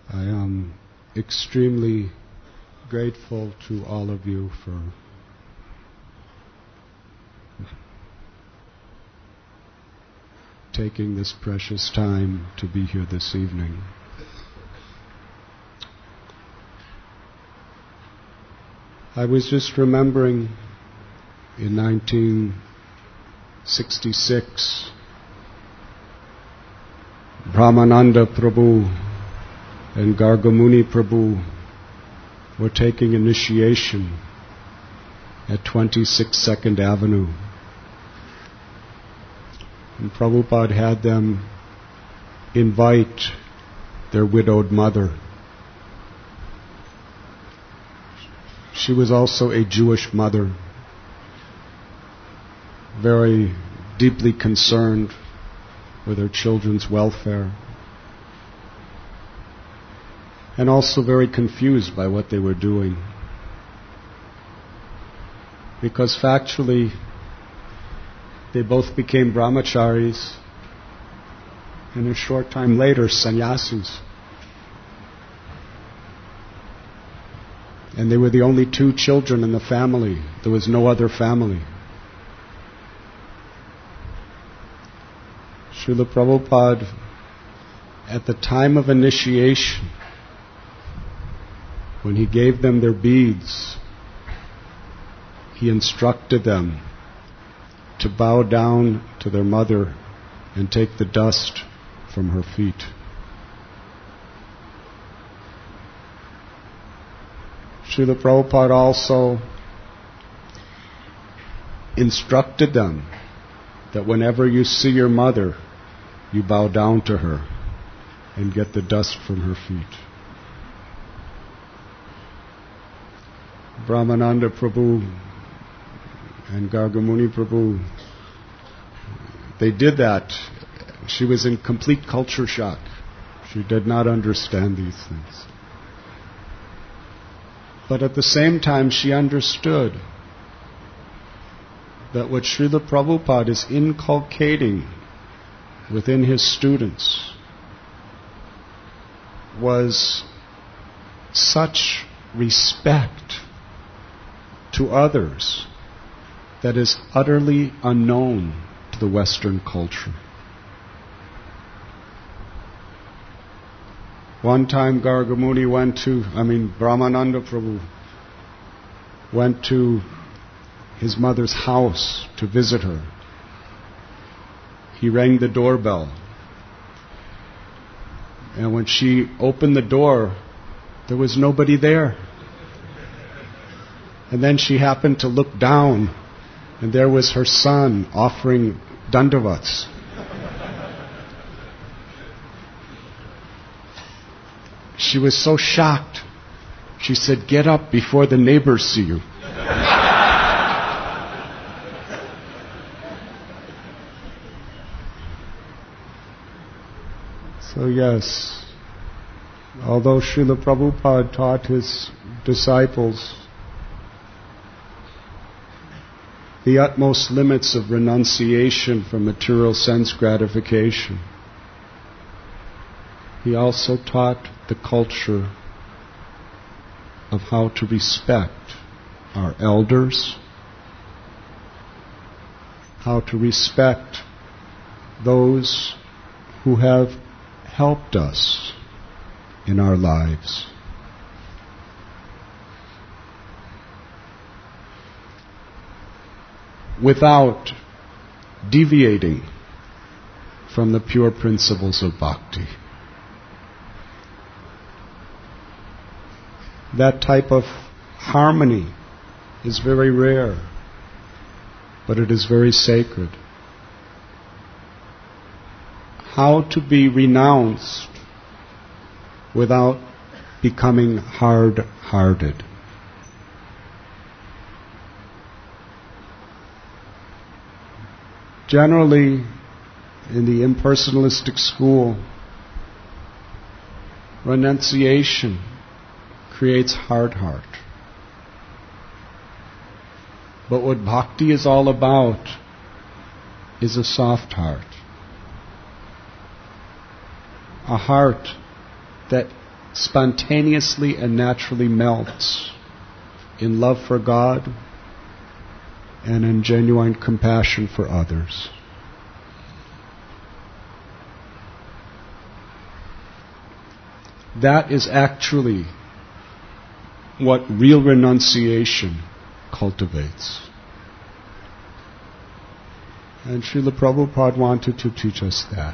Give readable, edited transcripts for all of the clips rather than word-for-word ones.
I am extremely grateful to all of you for taking this precious time to be here this evening. I was just remembering in 1966, Brahmananda Prabhu and Gargamuni Prabhu were taking initiation at 26 2nd Avenue. And Prabhupada had them invite their widowed mother. She was also a Jewish mother, very deeply concerned with her children's welfare, and also very confused by what they were doing. Because factually, they both became brahmacharis, and a short time later, sannyasis. And they were the only two children in the family. There was no other family. Srila Prabhupada, at the time of initiation, when he gave them their beads, he instructed them to bow down to their mother and take the dust from her feet. Srila Prabhupada also instructed them that whenever you see your mother, you bow down to her and get the dust from her feet. Brahmananda Prabhu and Gargamuni Prabhu, they did that. She was in complete culture shock. She did not understand these things. But at the same time, she understood that what Srila Prabhupada is inculcating within his students was such respect to others that is utterly unknown to the Western culture. One time Brahmananda Prabhu went to his mother's house to visit her. He rang the doorbell. And when she opened the door, there was nobody there. And then she happened to look down, and there was her son offering dandavats. She was so shocked. She said, "Get up before the neighbors see you." So yes, although Srila Prabhupada taught his disciples the utmost limits of renunciation from material sense gratification, he also taught the culture of how to respect our elders, how to respect those who have helped us in our lives. Without deviating from the pure principles of bhakti. That type of harmony is very rare, but it is very sacred. How to be renounced without becoming hard-hearted. Generally, in the impersonalistic school, renunciation creates hard heart. But what bhakti is all about is a soft heart. A heart that spontaneously and naturally melts in love for God and in genuine compassion for others. That is actually what real renunciation cultivates. And Srila Prabhupada wanted to teach us that.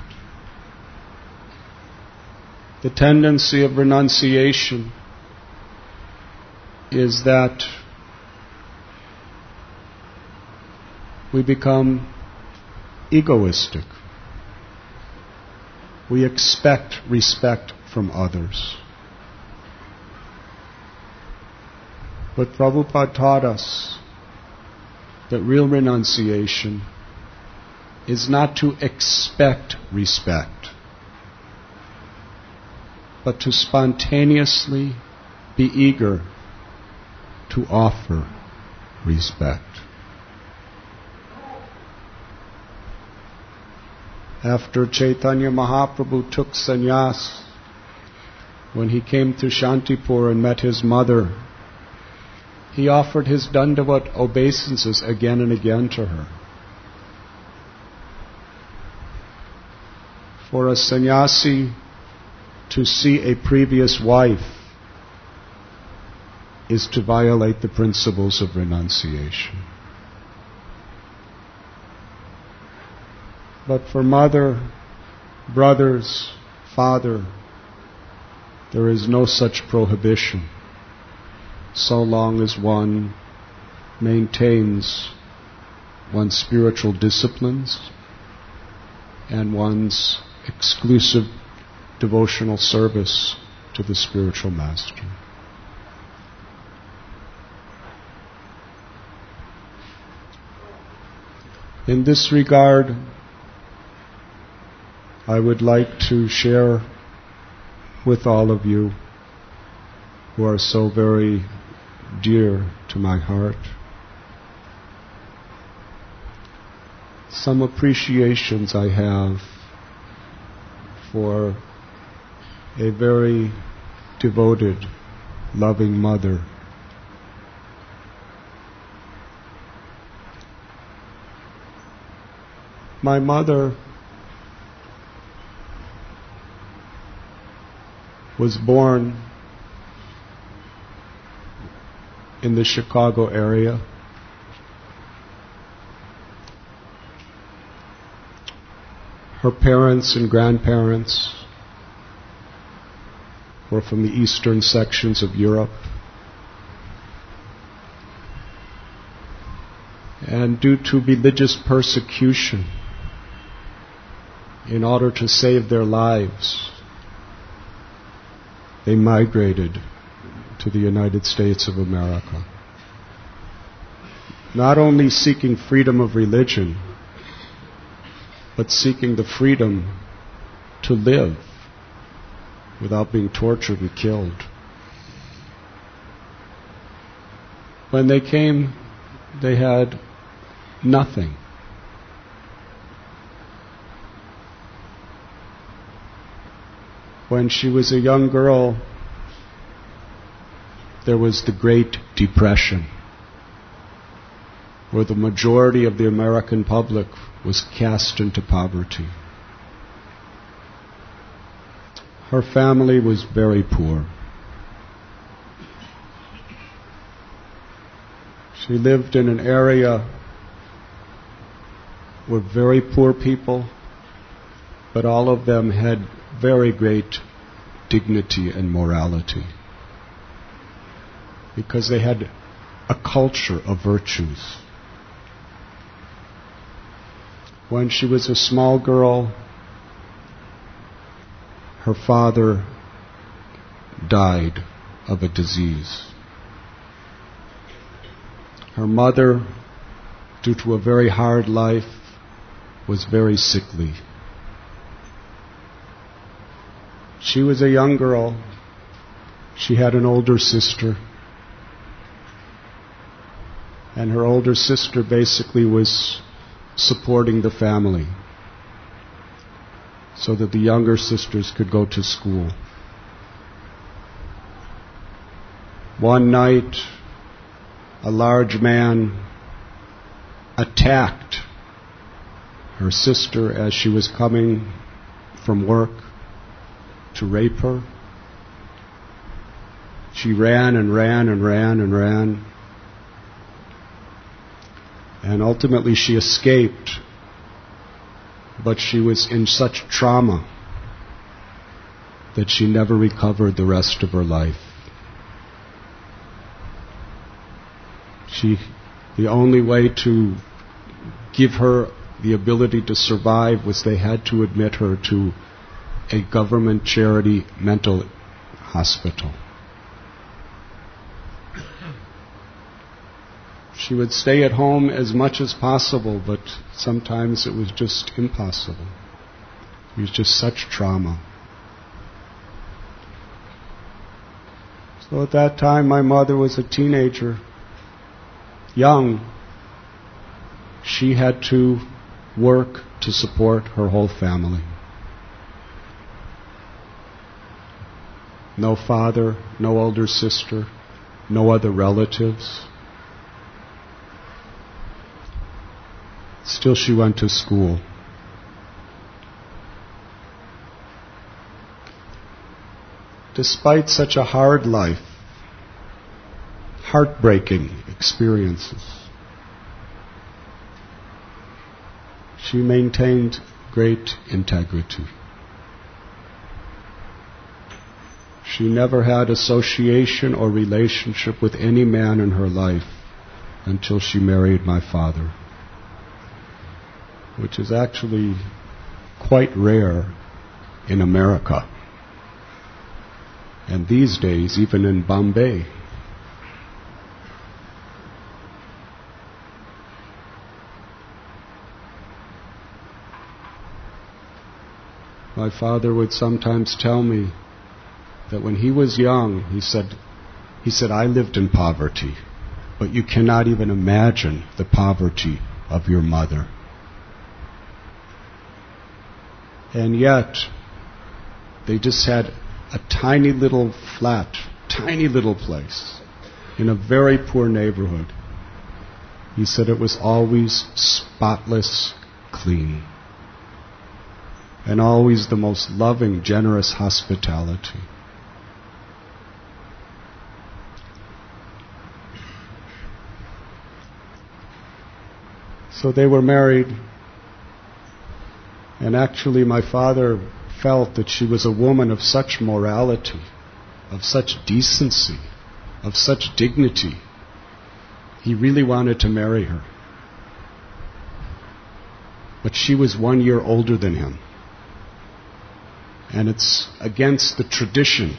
The tendency of renunciation is that we become egoistic. We expect respect from others. But Prabhupada taught us that real renunciation is not to expect respect, but to spontaneously be eager to offer respect. After Chaitanya Mahaprabhu took sannyas, when he came to Shantipur and met his mother, he offered his Dandavat obeisances again and again to her. For a sannyasi to see a previous wife is to violate the principles of renunciation. But for mother, brothers, father, there is no such prohibition, so long as one maintains one's spiritual disciplines and one's exclusive devotional service to the spiritual master. In this regard, I would like to share with all of you who are so very dear to my heart some appreciations I have for a very devoted, loving mother. My mother was born in the Chicago area. Her parents and grandparents were from the eastern sections of Europe. And due to religious persecution, in order to save their lives, they migrated to the United States of America. Not only seeking freedom of religion, but seeking the freedom to live without being tortured and killed. When they came, they had nothing. When she was a young girl, there was the Great Depression, where the majority of the American public was cast into poverty. Her family was very poor. She lived in an area with very poor people, but all of them had very great dignity and morality, because they had a culture of virtues. When she was a small girl, her father died of a disease. Her mother, due to a very hard life, was very sickly. She was a young girl. She had an older sister. And her older sister basically was supporting the family so that the younger sisters could go to school. One night, a large man attacked her sister as she was coming from work to rape her. She ran and ran and ran and ran. And ultimately she escaped, but she was in such trauma that she never recovered the rest of her life. The only way to give her the ability to survive was they had to admit her to a government charity mental hospital. She would stay at home as much as possible, but sometimes it was just impossible. It was just such trauma. So at that time, my mother was a teenager, young. She had to work to support her whole family. No father, no older sister, no other relatives. Still, she went to school. Despite such a hard life, heartbreaking experiences, she maintained great integrity. She never had association or relationship with any man in her life until she married my father, which is actually quite rare in America. And these days, even in Bombay. My father would sometimes tell me that when he was young, he said, I lived in poverty, but you cannot even imagine the poverty of your mother. And yet, they just had a tiny little flat, tiny little place in a very poor neighborhood. He said it was always spotless clean, and always the most loving, generous hospitality. So they were married, and actually my father felt that she was a woman of such morality, of such decency, of such dignity. He really wanted to marry her. But she was 1 year older than him. And it's against the tradition.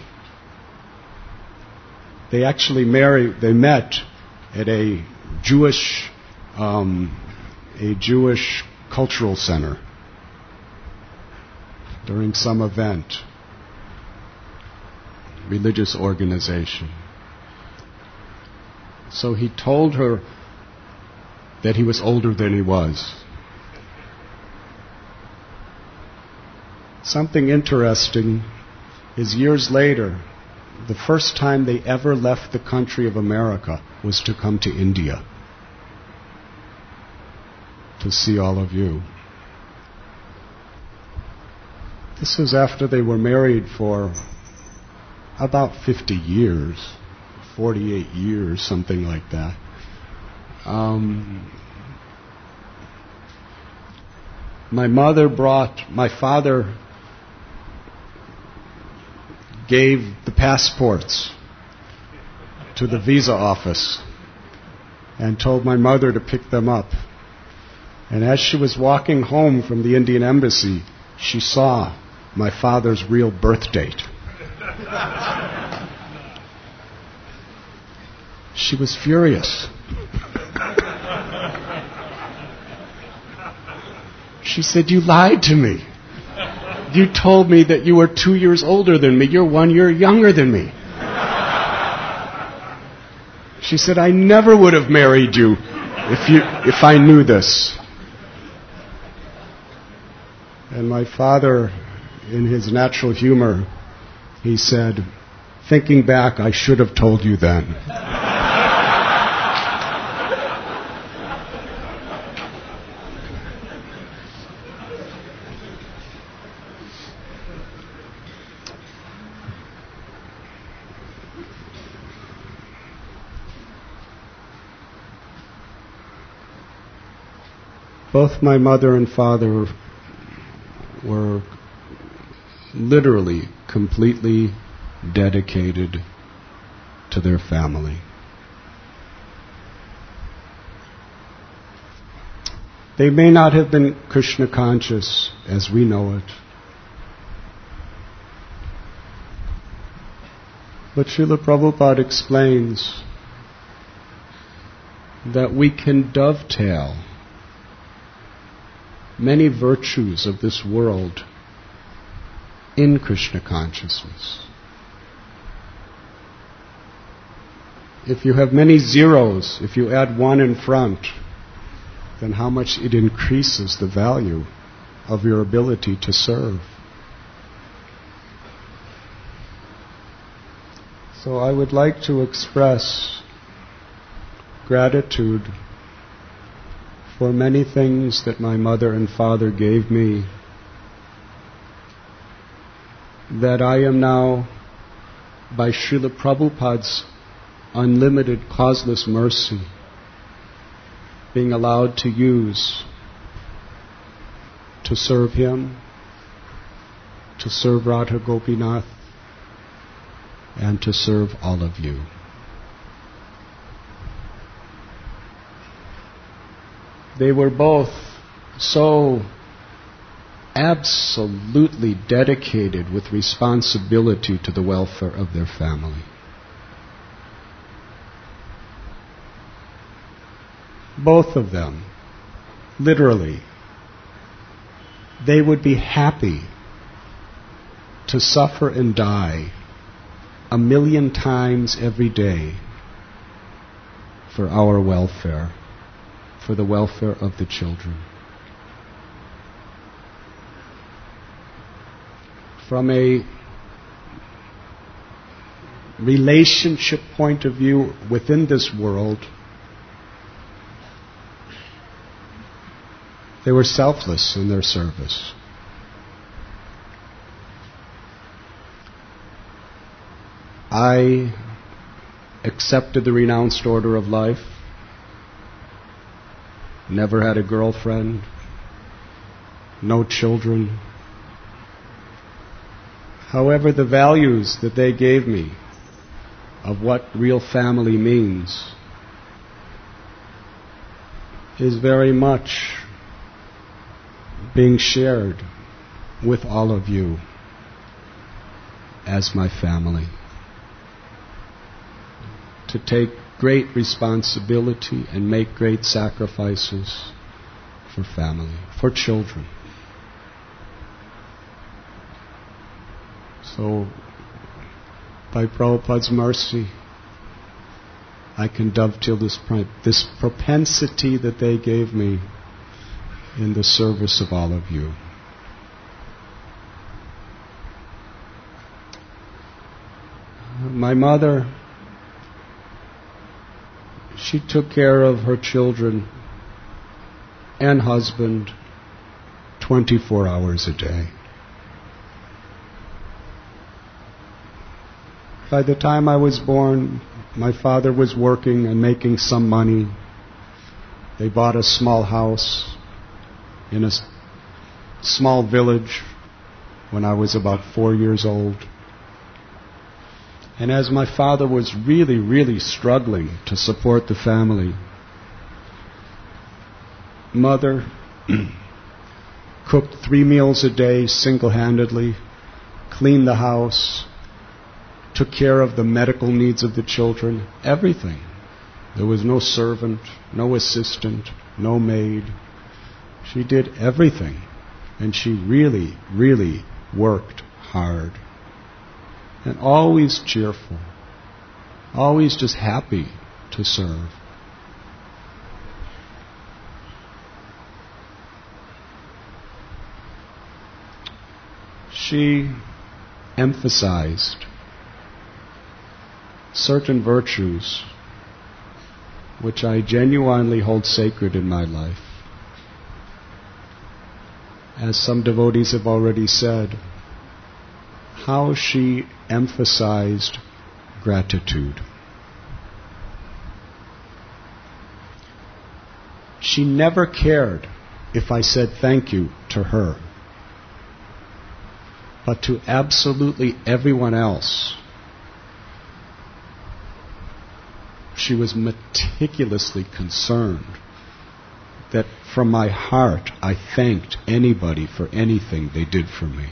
They actually met at a Jewish cultural center during some event, religious organization. So he told her that he was older than he was. Something interesting is years later, the first time they ever left the country of America was to come to India to see all of you. This was after they were married for about 50 years, 48 years, something like that. My father gave the passports to the visa office and told my mother to pick them up. And as she was walking home from the Indian embassy, she saw my father's real birth date. She was furious. She said, "You lied to me. You told me that you were 2 years older than me. You're 1 year younger than me." She said, "I never would have married you if I knew this." And my father, in his natural humor, he said, Thinking back, I should have told you then. Both my mother and father were literally completely dedicated to their family. They may not have been Krishna conscious as we know it, but Srila Prabhupada explains that we can dovetail many virtues of this world in Krishna consciousness. If you have many zeros, if you add one in front, then how much it increases the value of your ability to serve. So I would like to express gratitude for many things that my mother and father gave me that I am now, by Srila Prabhupada's unlimited causeless mercy, being allowed to use to serve him, to serve Radha Gopinath, and to serve all of you. They were both so absolutely dedicated with responsibility to the welfare of their family. Both of them, literally, they would be happy to suffer and die 1,000,000 times every day for our welfare, for the welfare of the children. From a relationship point of view within this world, they were selfless in their service. I accepted the renounced order of life, never had a girlfriend, no children. However, the values that they gave me of what real family means is very much being shared with all of you as my family. To take great responsibility and make great sacrifices for family, for children. So, by Prabhupada's mercy, I can dovetail this propensity that they gave me in the service of all of you. My mother, she took care of her children and husband 24 hours a day. By the time I was born, my father was working and making some money. They bought a small house in a small village when I was about 4 years old. And as my father was really, really struggling to support the family, Mother cooked 3 meals a day single-handedly, cleaned the house, took care of the medical needs of the children, everything. There was no servant, no assistant, no maid. She did everything, and she really, really worked hard. And always cheerful, always just happy to serve. She emphasized certain virtues which I genuinely hold sacred in my life. As some devotees have already said, how she emphasized gratitude. She never cared if I said thank you to her, but to absolutely everyone else, she was meticulously concerned that from my heart I thanked anybody for anything they did for me.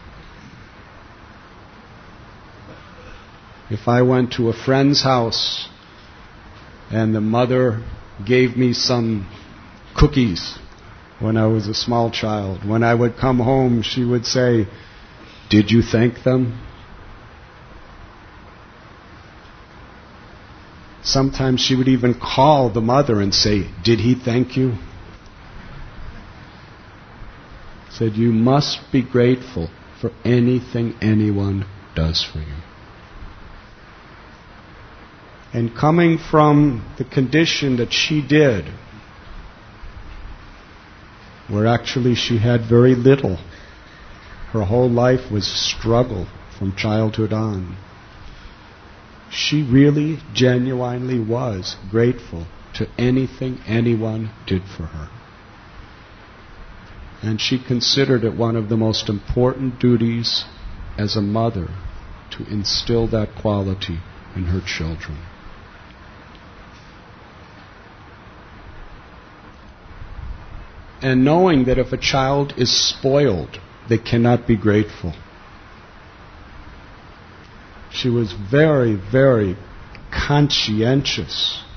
If I went to a friend's house and the mother gave me some cookies when I was a small child, when I would come home, she would say, "Did you thank them?" Sometimes she would even call the mother and say, "Did he thank you?" Said, "You must be grateful for anything anyone does for you." And coming from the condition that she did, where actually she had very little, her whole life was struggle from childhood on, she really genuinely was grateful to anything anyone did for her. And she considered it one of the most important duties as a mother to instill that quality in her children. And knowing that if a child is spoiled, they cannot be grateful. She was very, very conscientious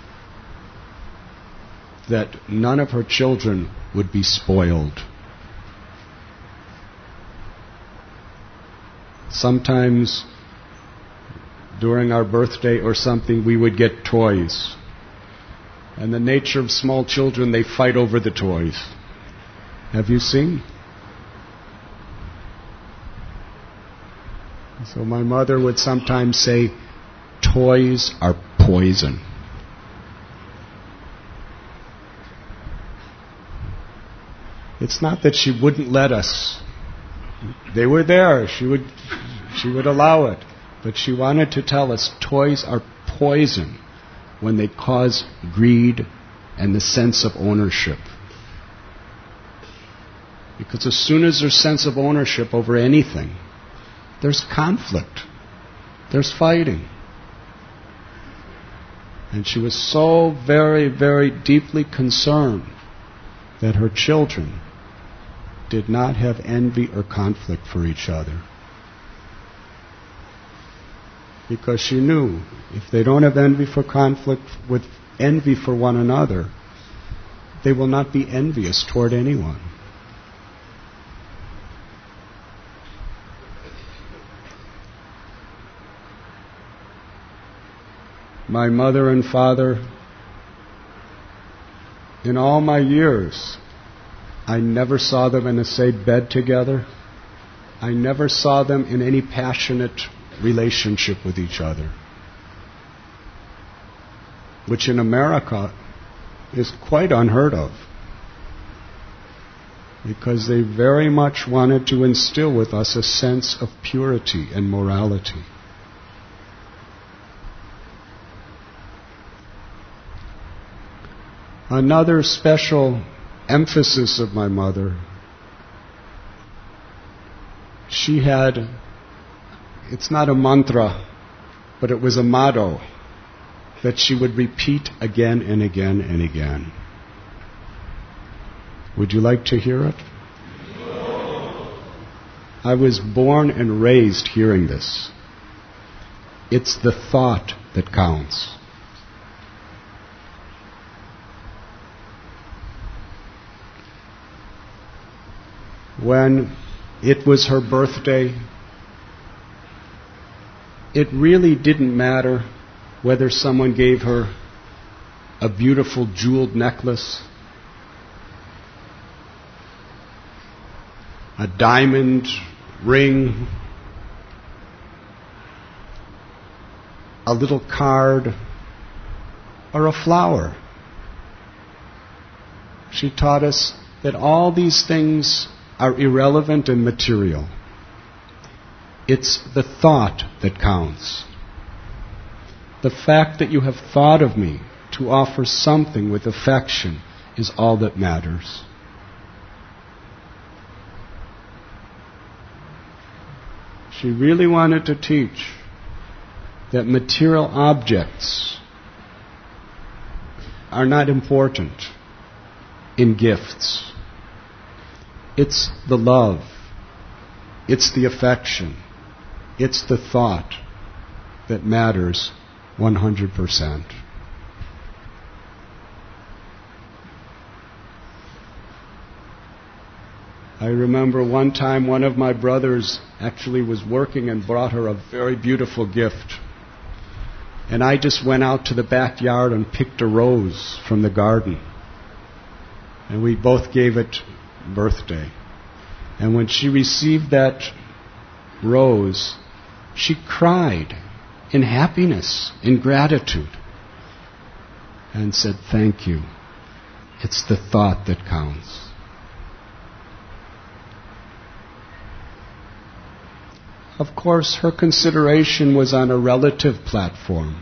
that none of her children would be spoiled. Sometimes during our birthday or something, we would get toys. And the nature of small children, they fight over the toys. Have you seen? So my mother would sometimes say, "Toys are poison." It's not that she wouldn't let us. They were there. She would allow it. But she wanted to tell us toys are poison when they cause greed and the sense of ownership. Because as soon as there's sense of ownership over anything, there's conflict. There's fighting. And she was so very, very deeply concerned that her children did not have envy or conflict for each other. Because she knew if they don't have envy for conflict with envy for one another, they will not be envious toward anyone. My mother and father, in all my years, I never saw them in a safe bed together. I never saw them in any passionate relationship with each other, which in America is quite unheard of, because they very much wanted to instill with us a sense of purity and morality. Another special emphasis of my mother, she had, it's not a mantra, but it was a motto that she would repeat again and again and again. Would you like to hear it? I was born and raised hearing this. It's the thought that counts. When it was her birthday, it really didn't matter whether someone gave her a beautiful jeweled necklace, a diamond ring, a little card, or a flower. She taught us that all these things are irrelevant and material. It's the thought that counts. The fact that you have thought of me to offer something with affection is all that matters. She really wanted to teach that material objects are not important in gifts. It's the love, it's the affection, it's the thought that matters 100%. I remember one time one of my brothers actually was working and brought her a very beautiful gift. And I just went out to the backyard and picked a rose from the garden. And we both gave it birthday. And when she received that rose, she cried in happiness, in gratitude, and said, "Thank you. It's the thought that counts." Of course, her consideration was on a relative platform.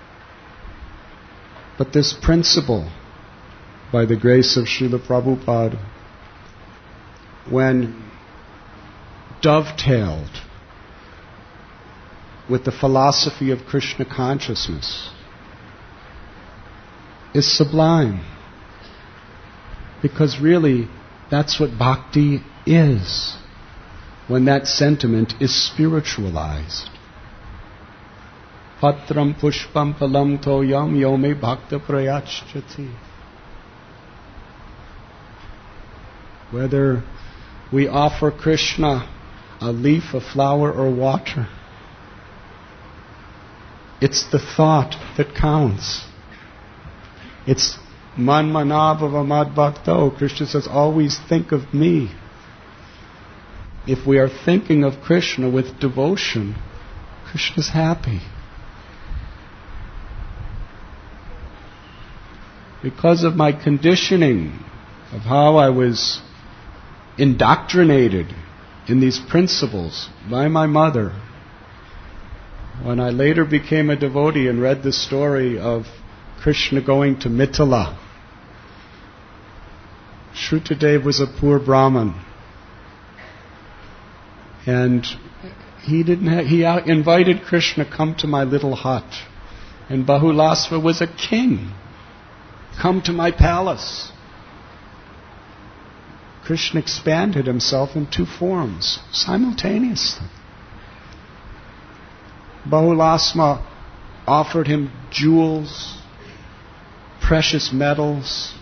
But this principle, by the grace of Srila Prabhupada, when dovetailed with the philosophy of Krishna consciousness, is sublime. Because really, that's what bhakti is, when that sentiment is spiritualized. Patram pushpam palam toyam yome bhakta prayachati. Whether we offer Krishna a leaf, a flower, or water, it's the thought that counts. It's man manabhava mad bhakto. Krishna says, always think of me. If we are thinking of Krishna with devotion, Krishna's happy. Because of my conditioning, of how I was indoctrinated in these principles by my mother, when I later became a devotee and read the story of Krishna going to Mithila, Shrutadev was a poor Brahmin. And he invited Krishna, "Come to my little hut." And Bahulasva was a king. "Come to my palace." Krishna expanded himself in two forms simultaneously. Bahulasva offered him jewels, precious metals,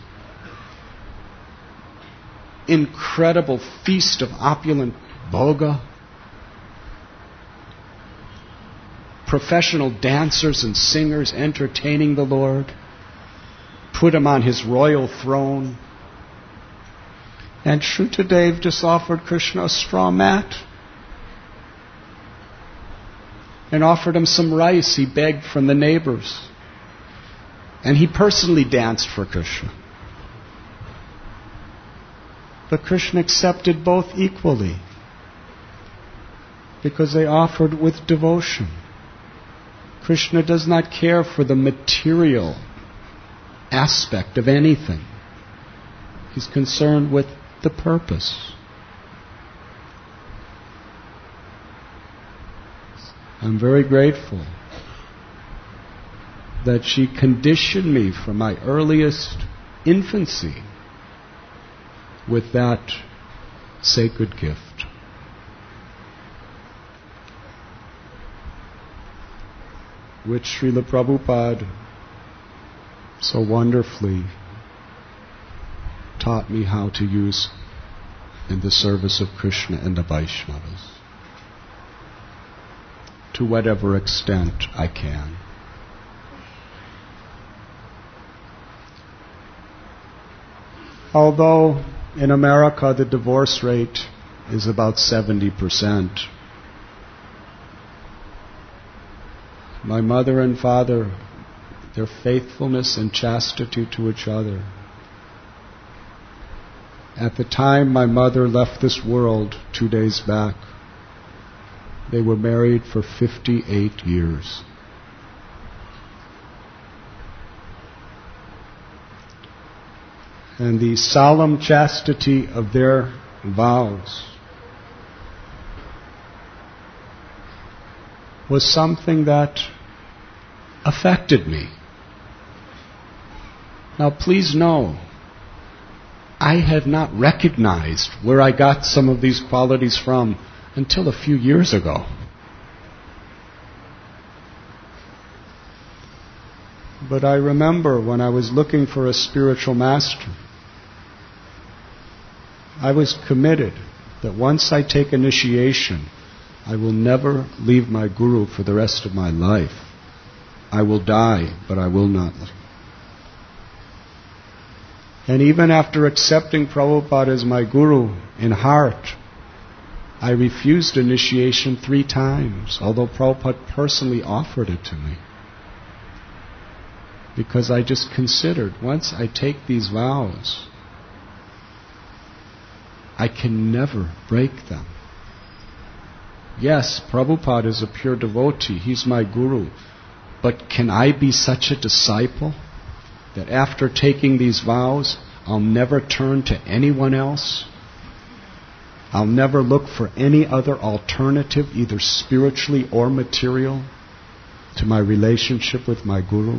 incredible feast of opulent bhoga, professional dancers and singers entertaining the Lord, put him on his royal throne. And Shrutadev just offered Krishna a straw mat and offered him some rice he begged from the neighbors. And he personally danced for Krishna. But Krishna accepted both equally because they offered with devotion. Krishna does not care for the material aspect of anything. He's concerned with the purpose. I'm very grateful that she conditioned me from my earliest infancy with that sacred gift. Which Srila Prabhupada so wonderfully taught me how to use in the service of Krishna and the Vaishnavas, to whatever extent I can. Although in America the divorce rate is about 70%, my mother and father, their faithfulness and chastity to each other. At the time my mother left this world 2 days back, they were married for 58 years. And the solemn chastity of their vows was something that affected me. Now please know, I had not recognized where I got some of these qualities from until a few years ago. But I remember when I was looking for a spiritual master, I was committed that once I take initiation, I will never leave my guru for the rest of my life. I will die, but I will not. And even after accepting Prabhupada as my guru in heart, I refused initiation 3 times, although Prabhupada personally offered it to me. Because I just considered, once I take these vows, I can never break them. Yes, Prabhupada is a pure devotee, he's my guru. But can I be such a disciple that after taking these vows, I'll never turn to anyone else? I'll never look for any other alternative, either spiritually or material, to my relationship with my guru?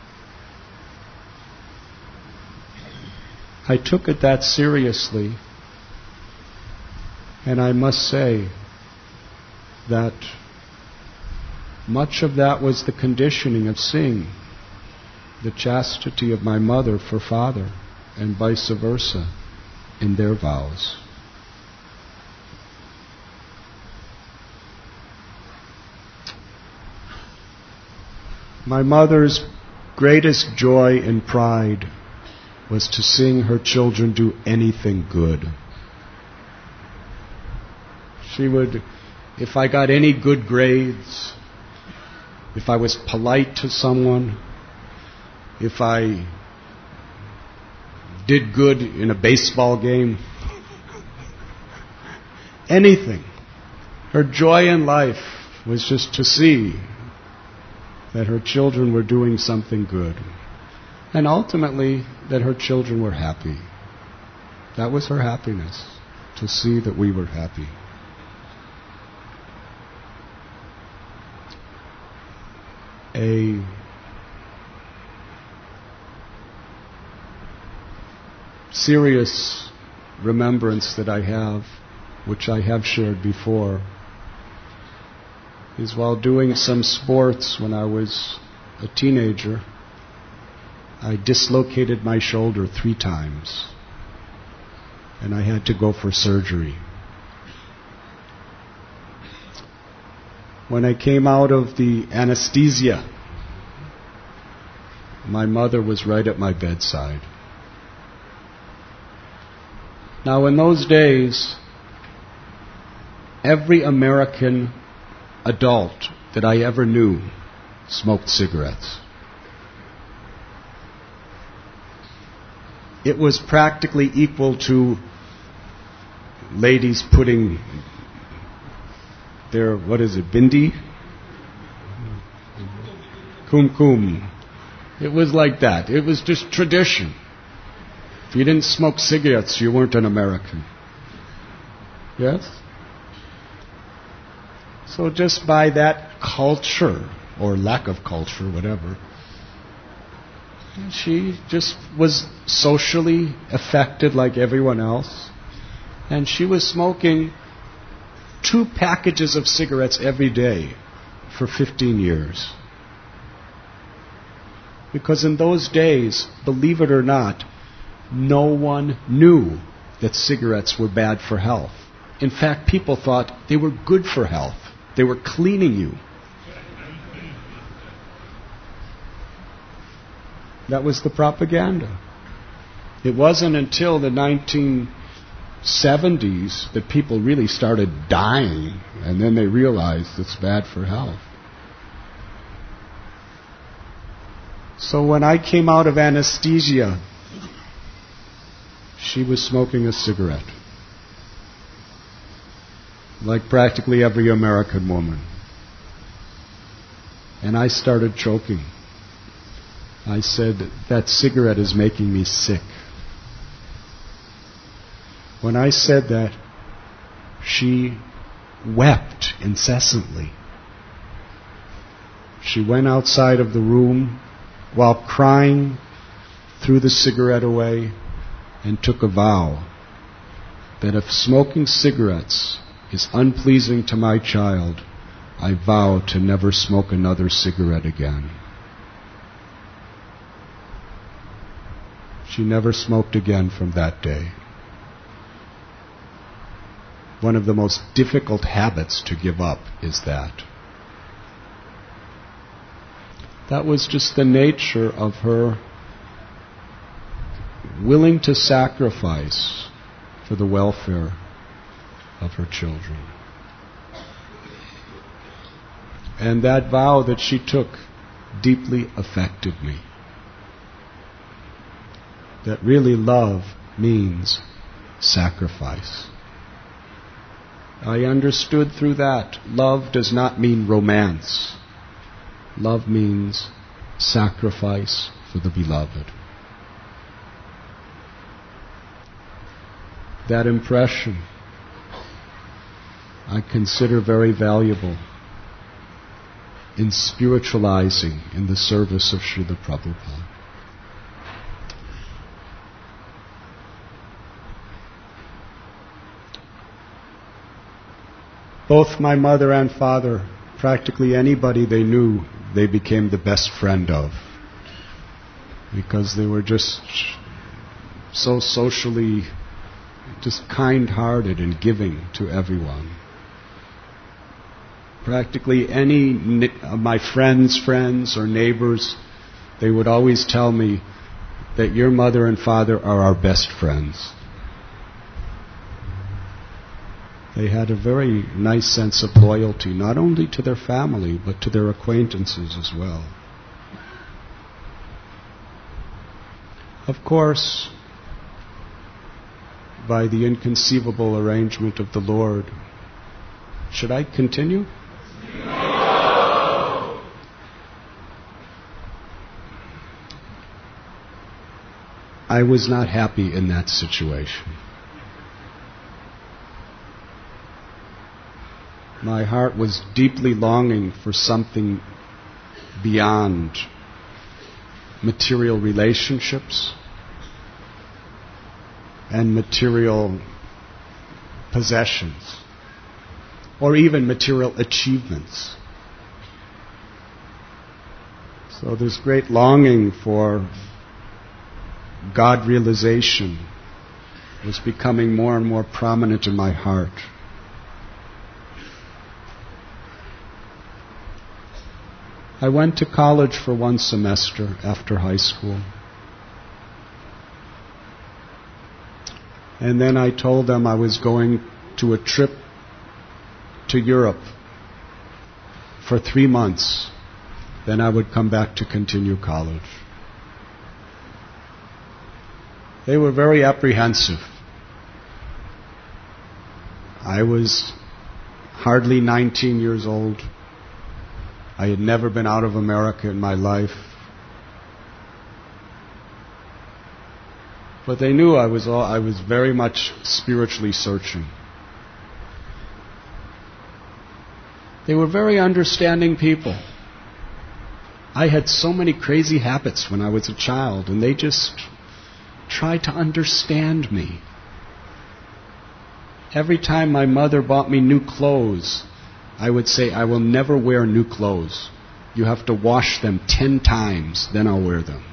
I took it that seriously, and I must say that much of that was the conditioning of seeing the chastity of my mother for father and vice versa in their vows. My mother's greatest joy and pride was to seeing her children do anything good. She would, if I got any good grades, if I was polite to someone, if I did good in a baseball game, anything. Her joy in life was just to see that her children were doing something good. And ultimately, that her children were happy. That was her happiness, to see that we were happy. A serious remembrance that I have, which I have shared before, is while doing some sports when I was a teenager, I dislocated my shoulder 3 times, and I had to go for surgery. When I came out of the anesthesia, my mother was right at my bedside. Now, in those days, every American adult that I ever knew smoked cigarettes. It was practically equal to ladies putting their, bindi? Kum. It was like that. It was just tradition. If you didn't smoke cigarettes, you weren't an American. Yes? So just by that culture, or lack of culture, whatever, she just was socially affected like everyone else. And she was smoking 2 packages of cigarettes every day for 15 years. Because in those days, believe it or not, no one knew that cigarettes were bad for health. In fact, people thought they were good for health. They were cleaning you. That was the propaganda. It wasn't until the 1970s that people really started dying, and then they realized it's bad for health. So when I came out of anesthesia, she was smoking a cigarette, like practically every American woman. And I started choking. I said, that cigarette is making me sick. When I said that, she wept incessantly. She went outside of the room while crying, threw the cigarette away, and took a vow that if smoking cigarettes is unpleasing to my child, I vow to never smoke another cigarette again. She never smoked again from that day. One of the most difficult habits to give up is that. That was just the nature of her willing to sacrifice for the welfare of her children. And that vow that she took deeply affected me. That really love means sacrifice. I understood through that love does not mean romance. Love means sacrifice for the beloved. That impression I consider very valuable in spiritualizing in the service of Srila Prabhupada. Both my mother and father, practically anybody they knew, they became the best friend of, because they were just so socially just kind-hearted and giving to everyone. Practically any of my friends' friends or neighbors, they would always tell me that your mother and father are our best friends. They had a very nice sense of loyalty, not only to their family, but to their acquaintances as well. Of course, by the inconceivable arrangement of the Lord. Should I continue? No. I was not happy in that situation. My heart was deeply longing for something beyond material relationships and material possessions, or even material achievements. So this great longing for God realization was becoming more and more prominent in my heart. I went to college for one semester after high school. And then I told them I was going to a trip to Europe for 3 months. Then I would come back to continue college. They were very apprehensive. I was hardly 19 years old. I had never been out of America in my life. But they knew I was very much spiritually searching. They were very understanding people. I had so many crazy habits when I was a child, and they just tried to understand me. Every time my mother bought me new clothes, I would say, I will never wear new clothes. You have to wash them 10 times, then I'll wear them.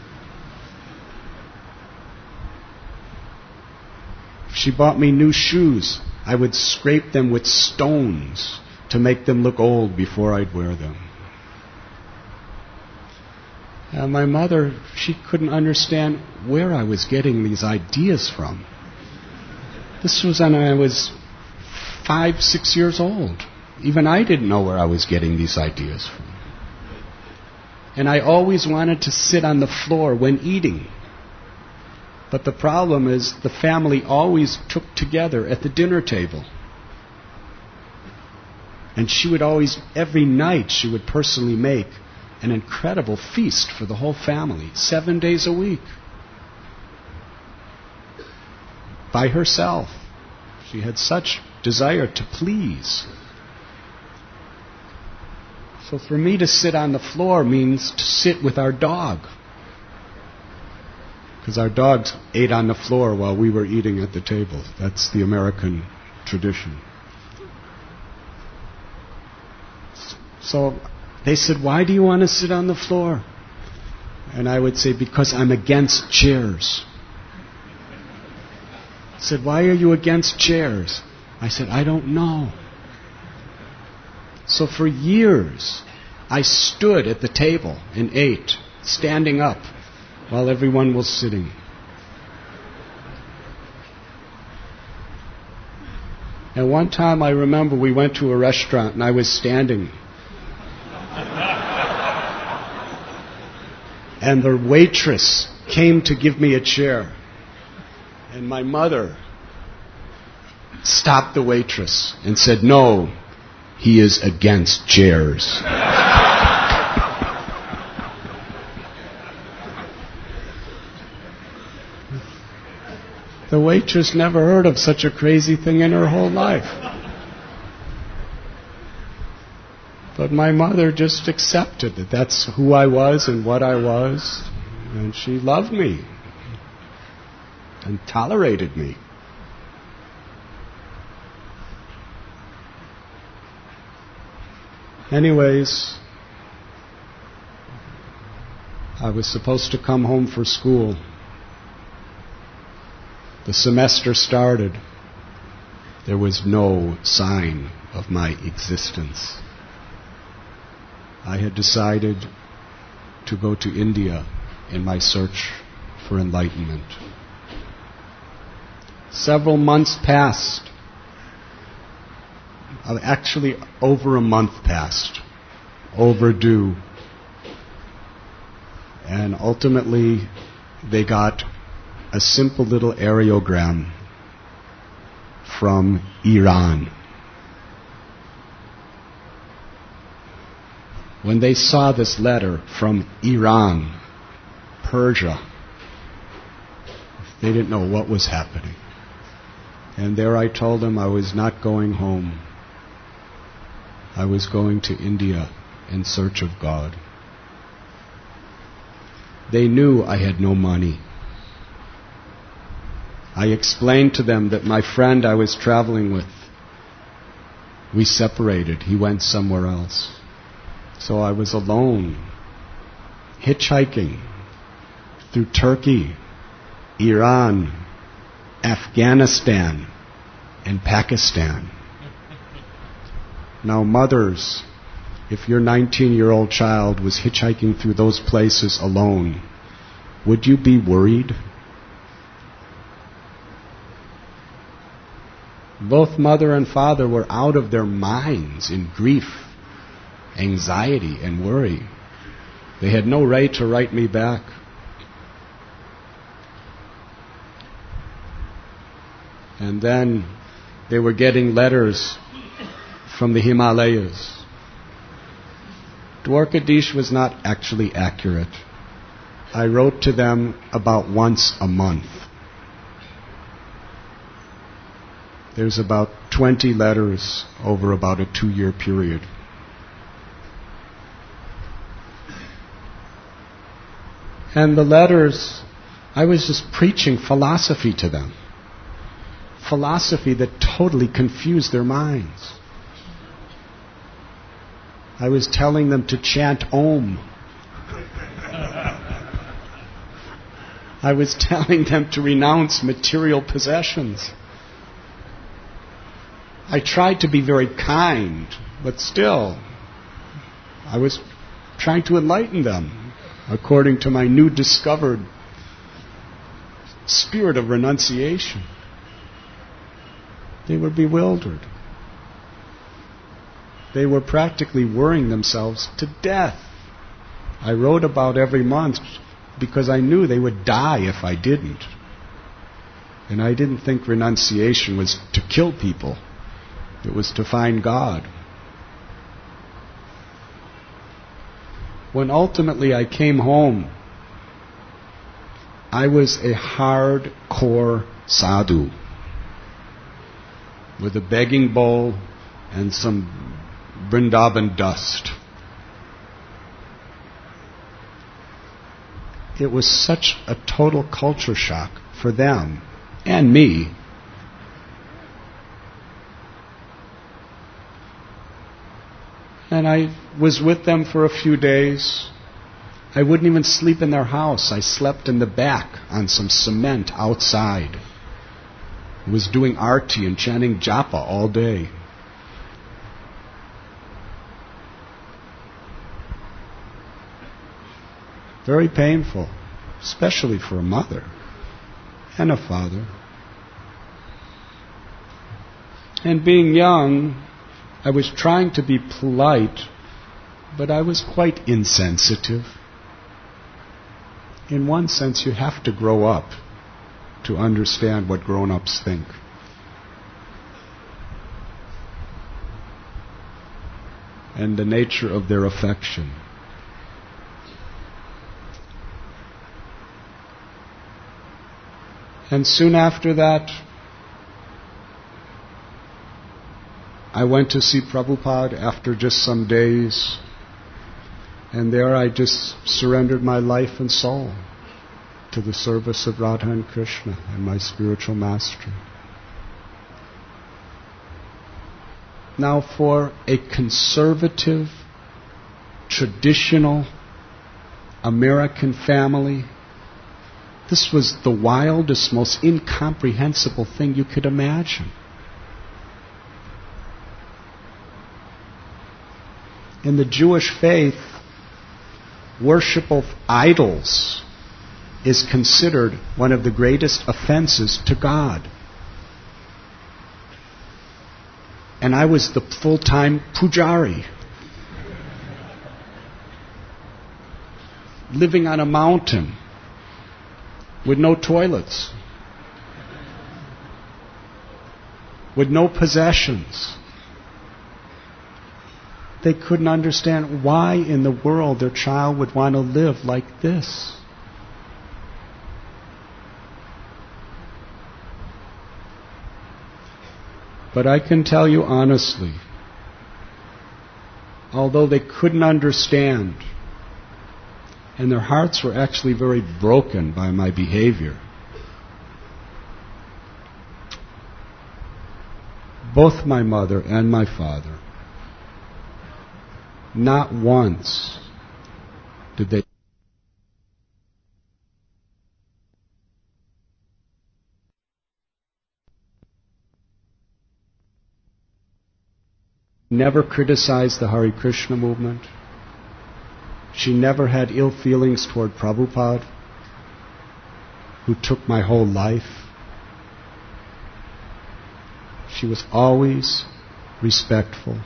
If she bought me new shoes, I would scrape them with stones to make them look old before I'd wear them. My mother, she couldn't understand where I was getting these ideas from. This was when I was 5, 6 years old. Even I didn't know where I was getting these ideas from. And I always wanted to sit on the floor when eating. But the problem is the family always took together at the dinner table. And she would always, every night, she would personally make an incredible feast for the whole family, 7 days a week. By herself. She had such desire to please. So for me to sit on the floor means to sit with our dog. Because our dogs ate on the floor while we were eating at the table. That's the American tradition. So they said, why do you want to sit on the floor? And I would say, because I'm against chairs. I said, why are you against chairs? I said, I don't know. So for years, I stood at the table and ate, standing up, while everyone was sitting. And one time I remember we went to a restaurant and I was standing. And the waitress came to give me a chair. And my mother stopped the waitress and said, no, he is against chairs. The waitress never heard of such a crazy thing in her whole life. But my mother just accepted that that's who I was and what I was. And she loved me and tolerated me. Anyways, I was supposed to come home for school. The semester started. There was no sign of my existence. I had decided to go to India in my search for enlightenment. Several months passed. Actually, over a month passed. Overdue. And ultimately, they got a simple little aerogram from Iran. When they saw this letter from Iran, Persia, they didn't know what was happening. And there I told them I was not going home. I was going to India in search of God. They knew I had no money. I explained to them that my friend I was traveling with, we separated. He went somewhere else. So I was alone, hitchhiking through Turkey, Iran, Afghanistan, and Pakistan. Now, mothers, if your 19-year-old child was hitchhiking through those places alone, would you be worried? Both mother and father were out of their minds in grief, anxiety, and worry. They had no right to write me back. And then they were getting letters from the Himalayas. Dwarkadish was not actually accurate. I wrote to them about once a month. There's about 20 letters over about a 2-year period. And the letters, I was just preaching philosophy to them. Philosophy that totally confused their minds. I was telling them to chant Om. I was telling them to renounce material possessions. I tried to be very kind, but still, I was trying to enlighten them according to my new discovered spirit of renunciation. They were bewildered. They were practically worrying themselves to death. I wrote about every month because I knew they would die if I didn't. And I didn't think renunciation was to kill people. It was to find God. When ultimately I came home, I was a hardcore sadhu with a begging bowl and some Vrindavan dust. It was such a total culture shock for them and me. And I was with them for a few days. I wouldn't even sleep in their house. I slept in the back on some cement outside. I was doing arti and chanting japa all day. Very painful, especially for a mother and a father. And being young, I was trying to be polite, but I was quite insensitive. In one sense, you have to grow up to understand what grown-ups think. And the nature of their affection. And soon after that, I went to see Prabhupada after just some days. And there I just surrendered my life and soul to the service of Radha and Krishna and my spiritual master. Now for a conservative, traditional American family, this was the wildest, most incomprehensible thing you could imagine. In the Jewish faith, worship of idols is considered one of the greatest offenses to God. And I was the full-time pujari, living on a mountain with no toilets, with no possessions. They couldn't understand why in the world their child would want to live like this. But I can tell you honestly, although they couldn't understand, and their hearts were actually very broken by my behavior, both my mother and my father, not once did they never criticized the Hare Krishna movement. She never had ill feelings toward Prabhupada, who took my whole life. She was always respectful.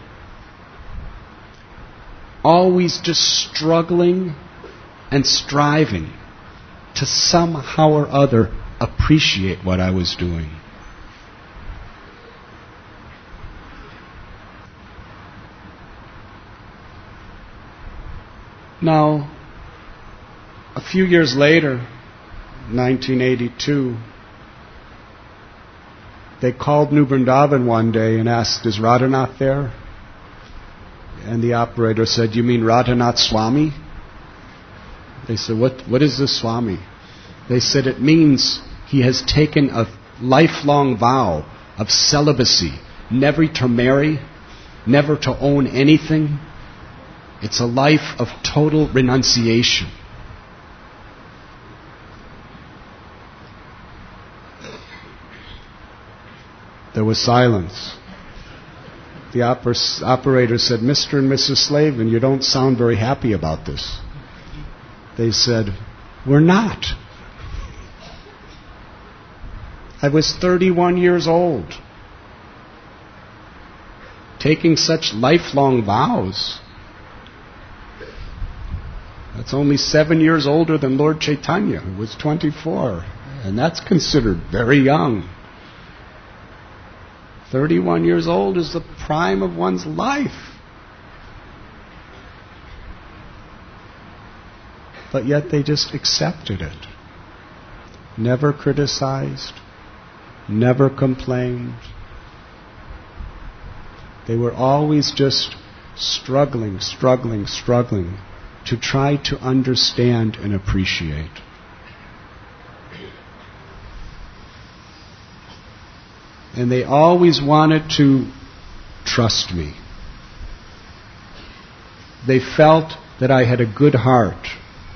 Always just struggling and striving to somehow or other appreciate what I was doing. Now, a few years later, 1982, they called New Vrindavan one day and asked, "Is Radhanath there?" And the operator said, "You mean Radhanath Swami?" They said, What is this Swami?" They said, "It means he has taken a lifelong vow of celibacy, never to marry, never to own anything. It's a life of total renunciation." There was silence. The operator said, "Mr. and Mrs. Slavin, you don't sound very happy about this." They said, "We're not. I was 31 years old, taking such lifelong vows. That's only 7 years older than Lord Chaitanya, who was 24. And that's considered very young. 31 years old is the prime of one's life. But yet they just accepted it. Never criticized, never complained. They were always just struggling to try to understand and appreciate. And they always wanted to trust me. They felt that I had a good heart,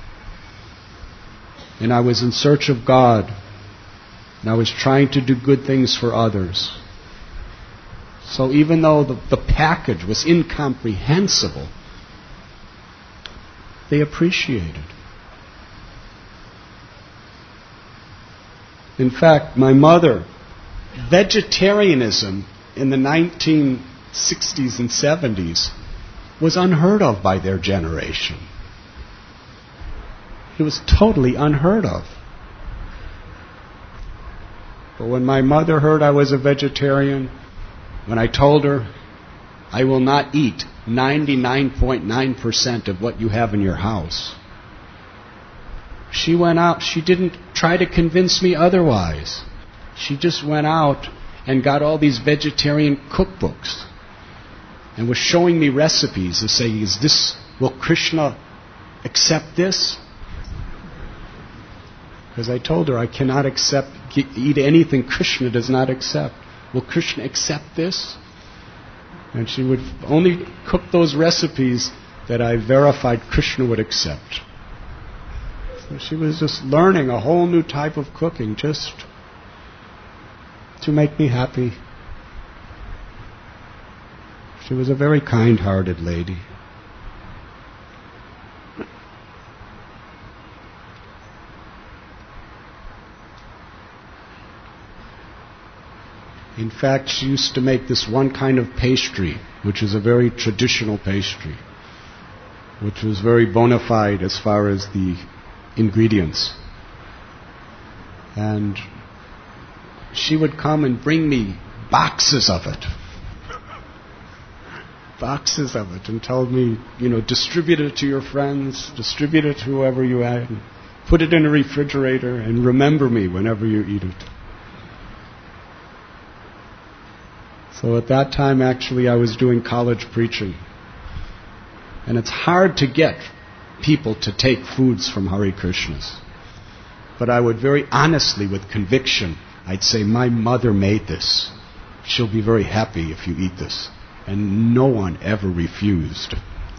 and I was in search of God, and I was trying to do good things for others. So even though the package was incomprehensible, they appreciated. In fact, my mother, vegetarianism in the 1960s and 70s was unheard of by their generation. It was totally unheard of. But when my mother heard I was a vegetarian, when I told her, I will not eat 99.9% of what you have in your house, she went out. She didn't try to convince me otherwise. She just went out and got all these vegetarian cookbooks and was showing me recipes to say, will Krishna accept this? Because I told her I cannot eat anything Krishna does not accept. Will Krishna accept this? And she would only cook those recipes that I verified Krishna would accept. So she was just learning a whole new type of cooking just to make me happy. She was a very kind-hearted lady. In fact, she used to make this one kind of pastry, which is a very traditional pastry, which was very bona fide as far as the ingredients. And she would come and bring me boxes of it. Boxes of it, and told me, distribute it to your friends, distribute it to whoever you had, put it in a refrigerator, and remember me whenever you eat it. So at that time, actually, I was doing college preaching. And it's hard to get people to take foods from Hare Krishnas. But I would very honestly, with conviction, I'd say, my mother made this. She'll be very happy if you eat this. And no one ever refused.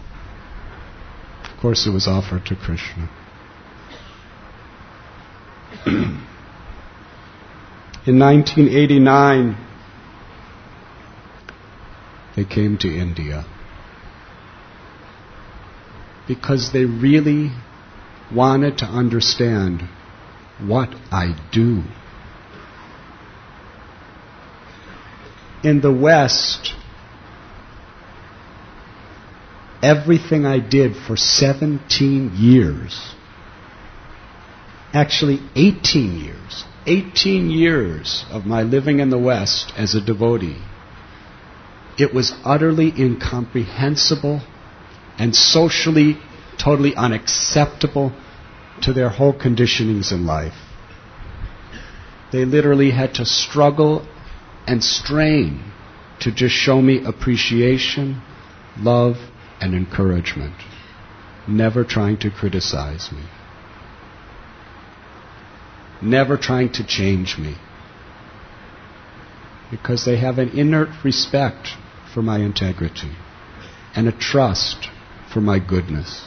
Of course, it was offered to Krishna. In 1989, they came to India because they really wanted to understand what I do. In the West, everything I did for 17 years, actually 18 years of my living in the West as a devotee, it was utterly incomprehensible and socially totally unacceptable to their whole conditionings in life. They literally had to struggle and strain to just show me appreciation, love, and encouragement, never trying to criticize me, never trying to change me, because they have an inert respect for my integrity and a trust for my goodness.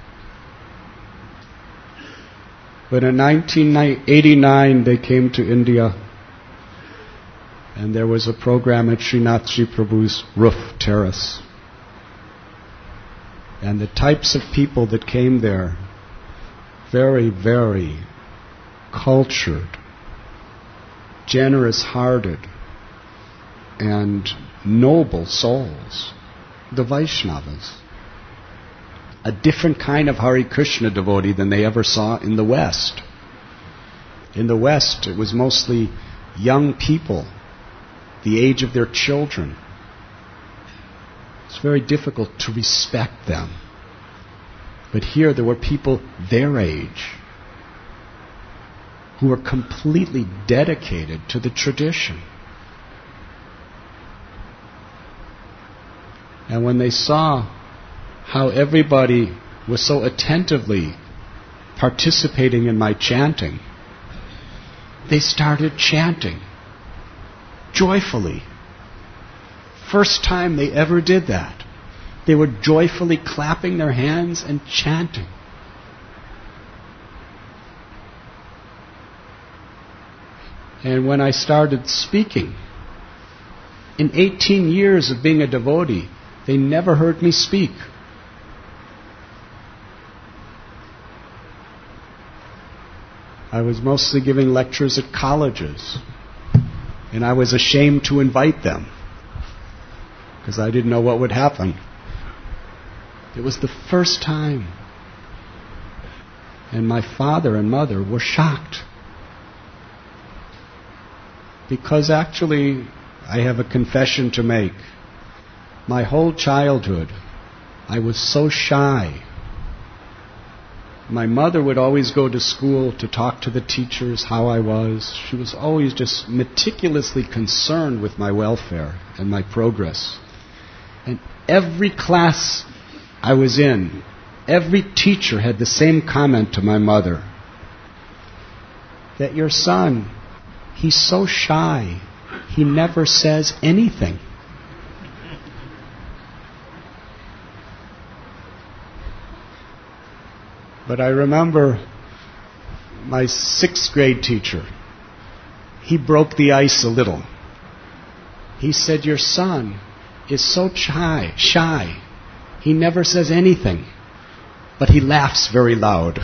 But in 1989, they came to India, and there was a program at Srinathji Prabhu's roof terrace. And the types of people that came there, very, very cultured, generous-hearted, and noble souls, the Vaishnavas. a different kind of Hare Krishna devotee than they ever saw in the West. In the West, it was mostly young people, the age of their children. It's very difficult to respect them. But here there were people their age who were completely dedicated to the tradition. And when they saw how everybody was so attentively participating in my chanting, they started chanting joyfully. First time they ever did that. They were joyfully clapping their hands and chanting. And when I started speaking, in 18 years of being a devotee, they never heard me speak. I was mostly giving lectures at colleges, and I was ashamed to invite them because I didn't know what would happen. It was the first time, and my father and mother were shocked because actually I have a confession to make. My whole childhood, I was so shy. My mother would always go to school to talk to the teachers how I was. She was always just meticulously concerned with my welfare and my progress. And every class I was in, every teacher had the same comment to my mother, that your son, he's so shy, he never says anything. But I remember my 6th grade teacher. He broke the ice a little. He said, your son is so shy. He never says anything, but he laughs very loud.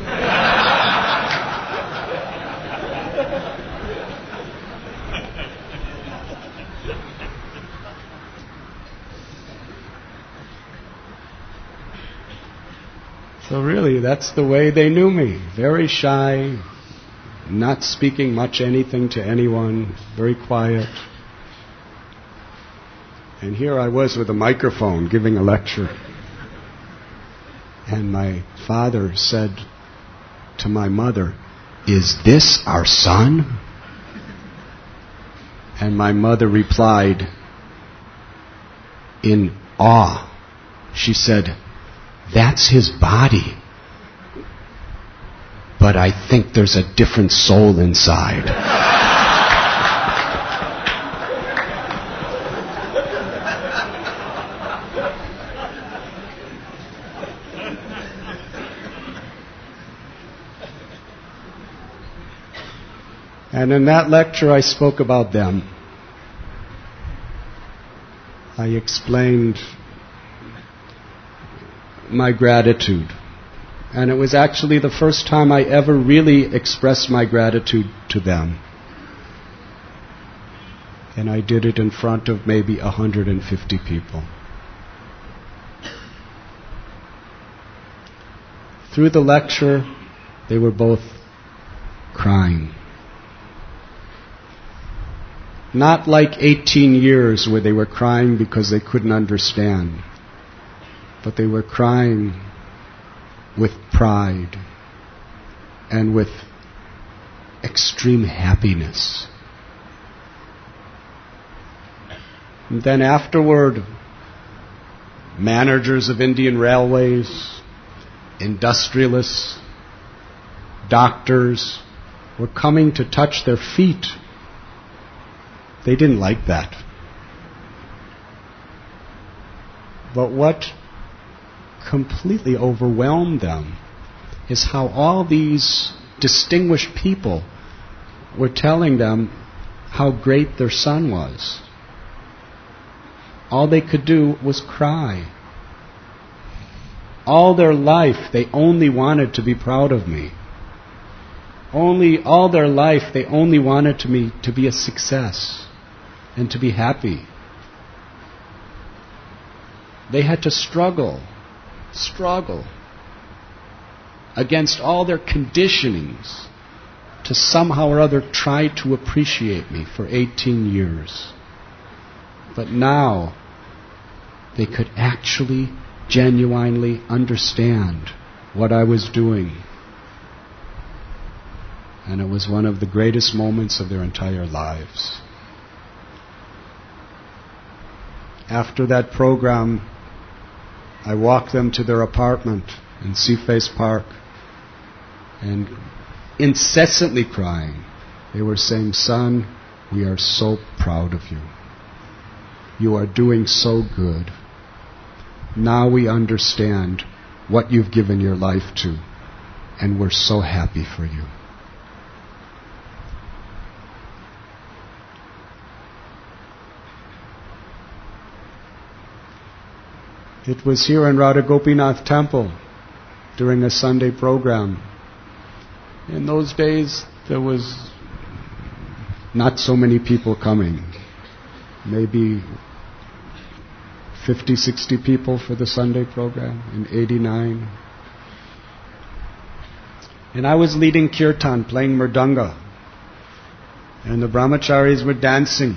So really, that's the way they knew me. Very shy, not speaking much anything to anyone, very quiet. And here I was with a microphone giving a lecture. And my father said to my mother, "Is this our son?" And my mother replied in awe. She said, "That's his body. But I think there's a different soul inside." And in that lecture I spoke about them. I explained my gratitude. And it was actually the first time I ever really expressed my gratitude to them. And I did it in front of maybe 150 people. Through the lecture, they were both crying. Not like 18 years where they were crying because they couldn't understand. But they were crying with pride and with extreme happiness. And then afterward, managers of Indian Railways, industrialists, doctors were coming to touch their feet. They didn't like that. But what completely overwhelmed them is how all these distinguished people were telling them how great their son was. All they could do was cry. All their life they only wanted to be proud of me. All their life they only wanted me to be a success and to be happy. They had to struggle struggle against all their conditionings to somehow or other try to appreciate me for 18 years. But now they could actually, genuinely understand what I was doing. And it was one of the greatest moments of their entire lives. After that program, I walked them to their apartment in Seaface Park, and incessantly crying, they were saying, "Son, we are so proud of you. You are doing so good. Now we understand what you've given your life to, and we're so happy for you." It was here in Radha Gopinath Temple during a Sunday program. In those days, there was not so many people coming. Maybe 50, 60 people for the Sunday program in 89. And I was leading kirtan, playing mridanga. And the brahmacharis were dancing.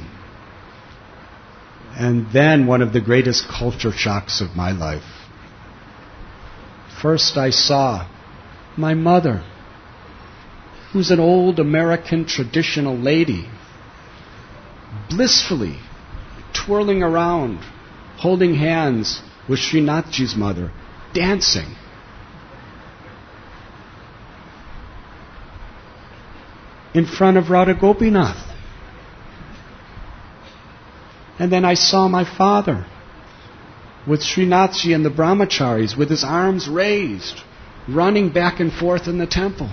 And then one of the greatest culture shocks of my life. First I saw my mother, who's an old American traditional lady, blissfully twirling around, holding hands with Srinathji's mother, dancing. In front of Radha Gopinath. And then I saw my father with Srinathji and the brahmacharis with his arms raised, running back and forth in the temple.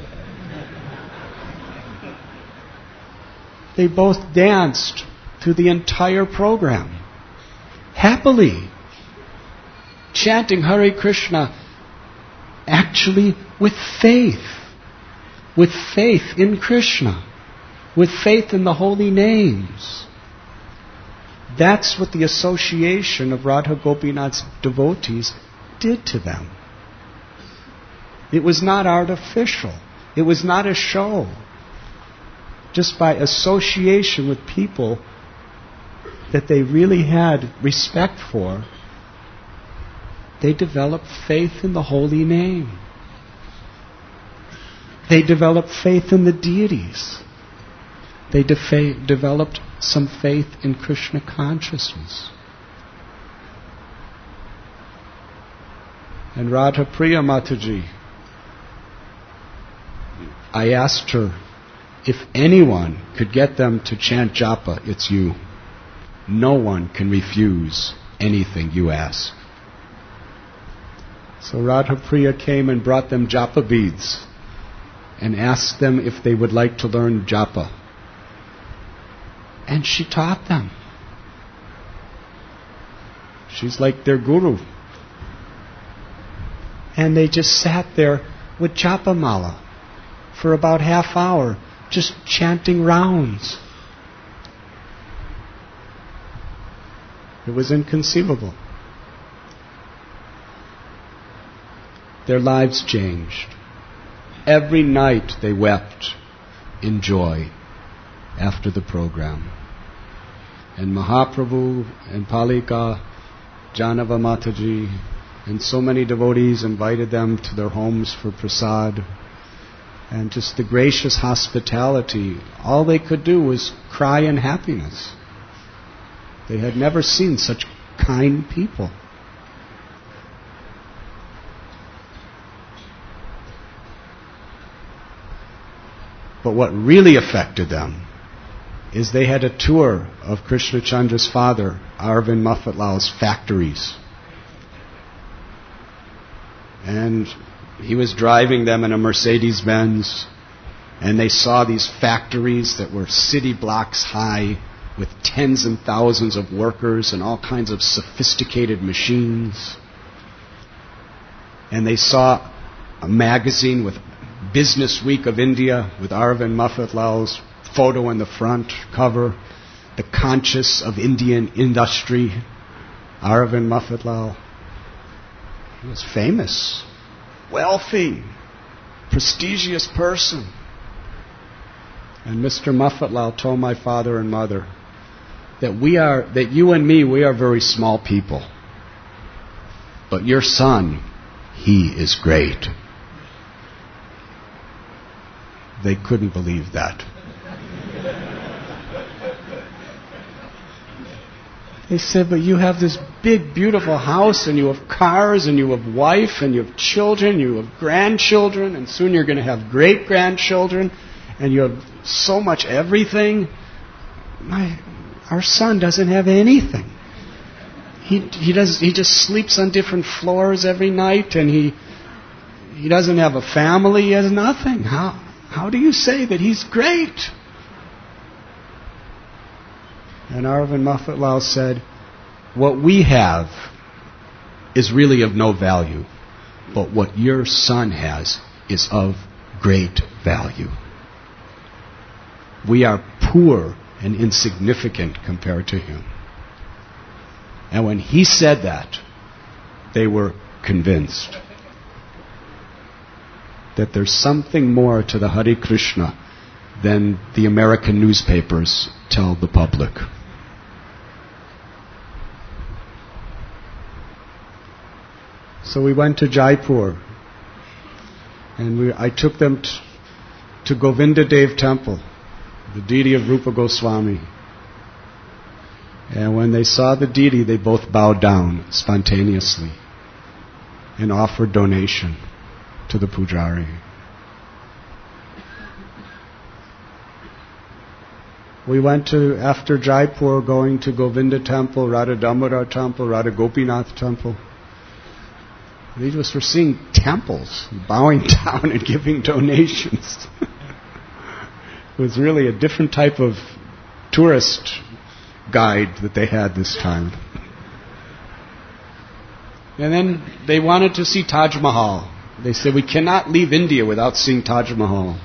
They both danced through the entire program, happily, chanting Hare Krishna, actually with faith in Krishna, with faith in the holy names. That's what the association of Radha Gopinath's devotees did to them. It was not artificial. It was not a show. Just by association with people that they really had respect for, they developed faith in the holy name. They developed faith in the deities. They developed some faith in Krishna consciousness. And Radha Priya Mataji, I asked her, if anyone could get them to chant japa, it's you. No one can refuse anything you ask. So Radha Priya came and brought them japa beads and asked them if they would like to learn japa. And she taught them. She's like their guru. And they just sat there with japa mala for about half hour, just chanting rounds. It was inconceivable. Their lives changed. Every night they wept in joy after the program. And Mahaprabhu and Palika, Janava Mataji, and so many devotees invited them to their homes for prasad. And just the gracious hospitality, all they could do was cry in happiness. They had never seen such kind people. But what really affected them is they had a tour of Krishna Chandra's father, Arvind Maffatlal's factories. And he was driving them in a Mercedes-Benz, and they saw these factories that were city blocks high with tens and thousands of workers and all kinds of sophisticated machines. And they saw a magazine with Business Week of India with Arvind Maffatlal's photo on the front cover, the conscious of Indian industry, Arvind Maffatlal. He was famous, wealthy, prestigious person. And Mr. Muffatlal told my father and mother that you and me, we are very small people. But your son, he is great. They couldn't believe that. They said, but you have this big, beautiful house, and you have cars, and you have wife, and you have children, you have grandchildren, and soon you're going to have great-grandchildren, and you have so much everything. Our son doesn't have anything. He just sleeps on different floors every night, and he doesn't have a family. He has nothing. How do you say that he's great? And Arvind Muffatlal said, what we have is really of no value, but what your son has is of great value. We are poor and insignificant compared to him. And when he said that, they were convinced that there's something more to the Hare Krishna than the American newspapers tell the public. So we went to Jaipur, and I took them to Govinda Dev Temple, the deity of Rupa Goswami. And when they saw the deity, they both bowed down spontaneously and offered donation to the pujari. We went to, after Jaipur, going to Govinda Temple, Radha Damodar Temple, Radha Gopinath Temple. They just were seeing temples, bowing down and giving donations. It was really a different type of tourist guide that they had this time. And then they wanted to see Taj Mahal. They said, we cannot leave India without seeing Taj Mahal.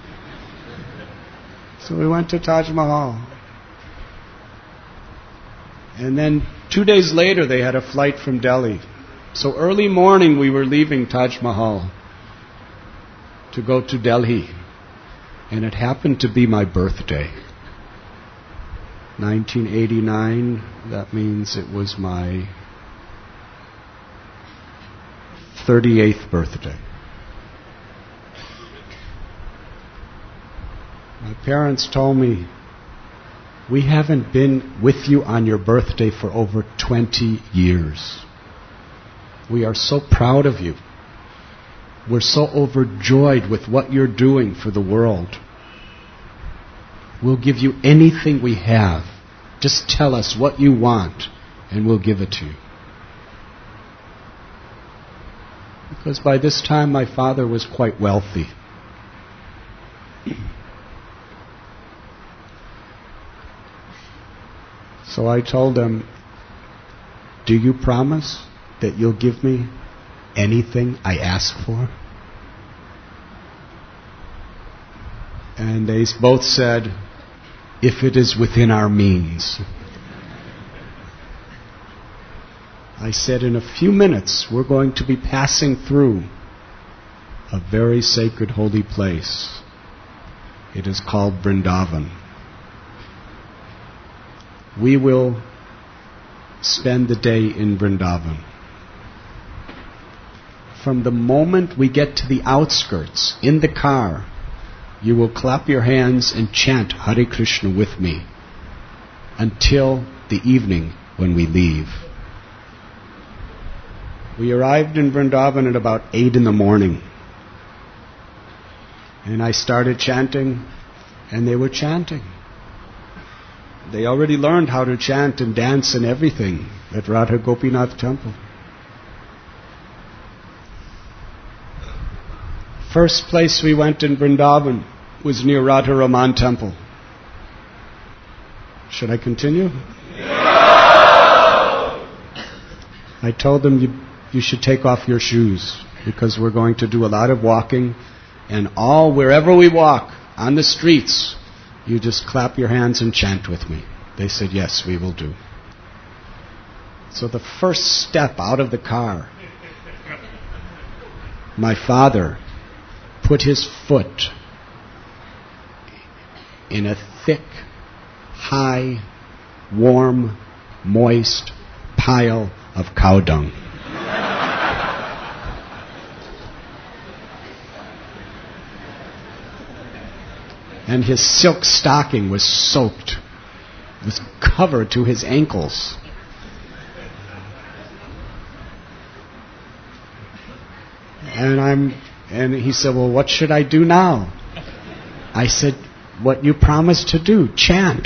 So we went to Taj Mahal. And then 2 days later, they had a flight from Delhi. So early morning, we were leaving Taj Mahal to go to Delhi. And it happened to be my birthday. 1989, that means it was my 38th birthday. My parents told me, we haven't been with you on your birthday for over 20 years. We are so proud of you. We're so overjoyed with what you're doing for the world. We'll give you anything we have. Just tell us what you want, and we'll give it to you. Because by this time, my father was quite wealthy. So I told them, do you promise that you'll give me anything I ask for? And they both said, if it is within our means. I said, in a few minutes, we're going to be passing through a very sacred holy place. It is called Vrindavan. We will spend the day in Vrindavan. From the moment we get to the outskirts, in the car, you will clap your hands and chant Hare Krishna with me until the evening when we leave. We arrived in Vrindavan at about 8 a.m. And I started chanting, and they were chanting. They already learned how to chant and dance and everything at Radha Gopinath Temple. First place we went in Vrindavan was near Radha Raman Temple. Should I continue? I told them you should take off your shoes because we're going to do a lot of walking, and wherever we walk, on the streets, you just clap your hands and chant with me. They said, yes, we will do. So the first step out of the car, my father put his foot in a thick, high, warm, moist pile of cow dung. And his silk stocking was soaked. It was covered to his ankles. And he said, well, what should I do now? I said, what you promised to do, chant.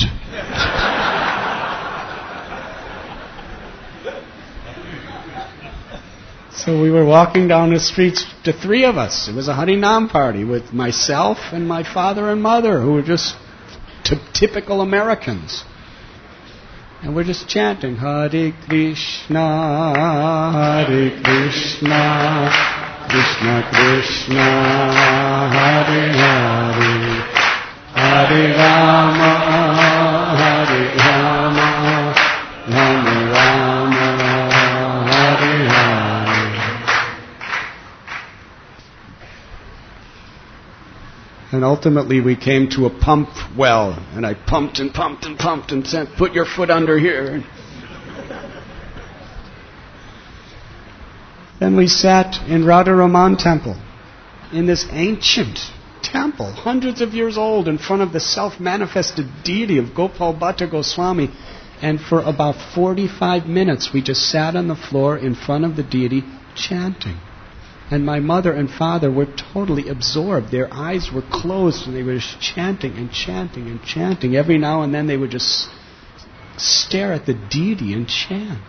So we were walking down the streets, the three of us. It was a Harinam party with myself and my father and mother, who were just typical Americans. And we're just chanting, Hare Krishna, Hare Krishna, Krishna Krishna, Hare Hare, Hare Rama, Hare Rama, Rama Rama, Hare Hare. And ultimately we came to a pump well, and I pumped and pumped and pumped and said, put your foot under here. Then we sat in Radharaman temple, in this ancient temple, hundreds of years old, in front of the self-manifested deity of Gopal Bhatta Goswami. And for about 45 minutes we just sat on the floor in front of the deity chanting. And my mother and father were totally absorbed. Their eyes were closed and they were just chanting and chanting and chanting. Every now and then they would just stare at the deity and chant.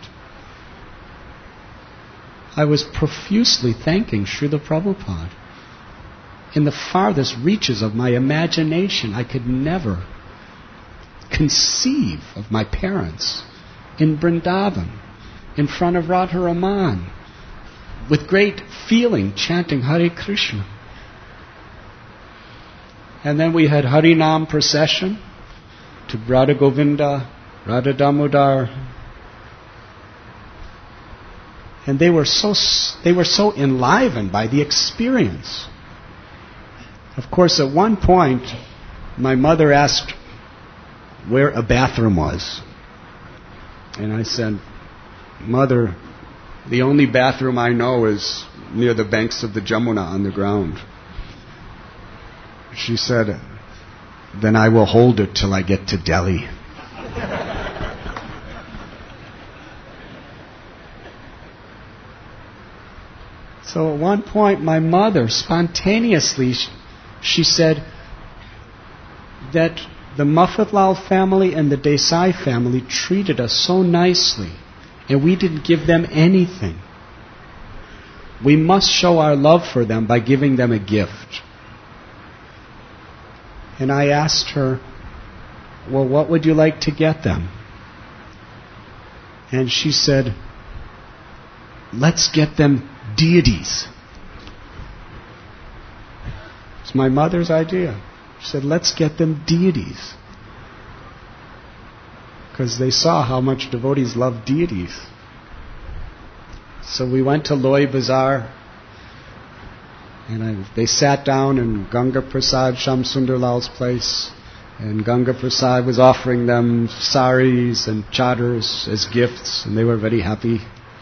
I was profusely thanking Srila Prabhupada. In the farthest reaches of my imagination, I could never conceive of my parents in Vrindavan, in front of Radharaman, with great feeling, chanting Hare Krishna. And then we had Harinam procession to Radha Govinda, Radha Damodar. And they were so enlivened by the experience. Of course, at one point, my mother asked where a bathroom was. And I said, Mother, the only bathroom I know is near the banks of the Jamuna on the ground. She said, then I will hold it till I get to Delhi. So at one point my mother spontaneously, she said that the Mafatlal family and the Desai family treated us so nicely, and we didn't give them anything. We must show our love for them by giving them a gift. And I asked her, well, what would you like to get them? And she said, let's get them deities. It's my mother's idea. She said, let's get them deities. Because they saw how much devotees love deities. So we went to Loy Bazaar, and they sat down in Ganga Prasad Shamsundarlal's place, and Ganga Prasad was offering them saris and chadars as gifts, and they were very happy.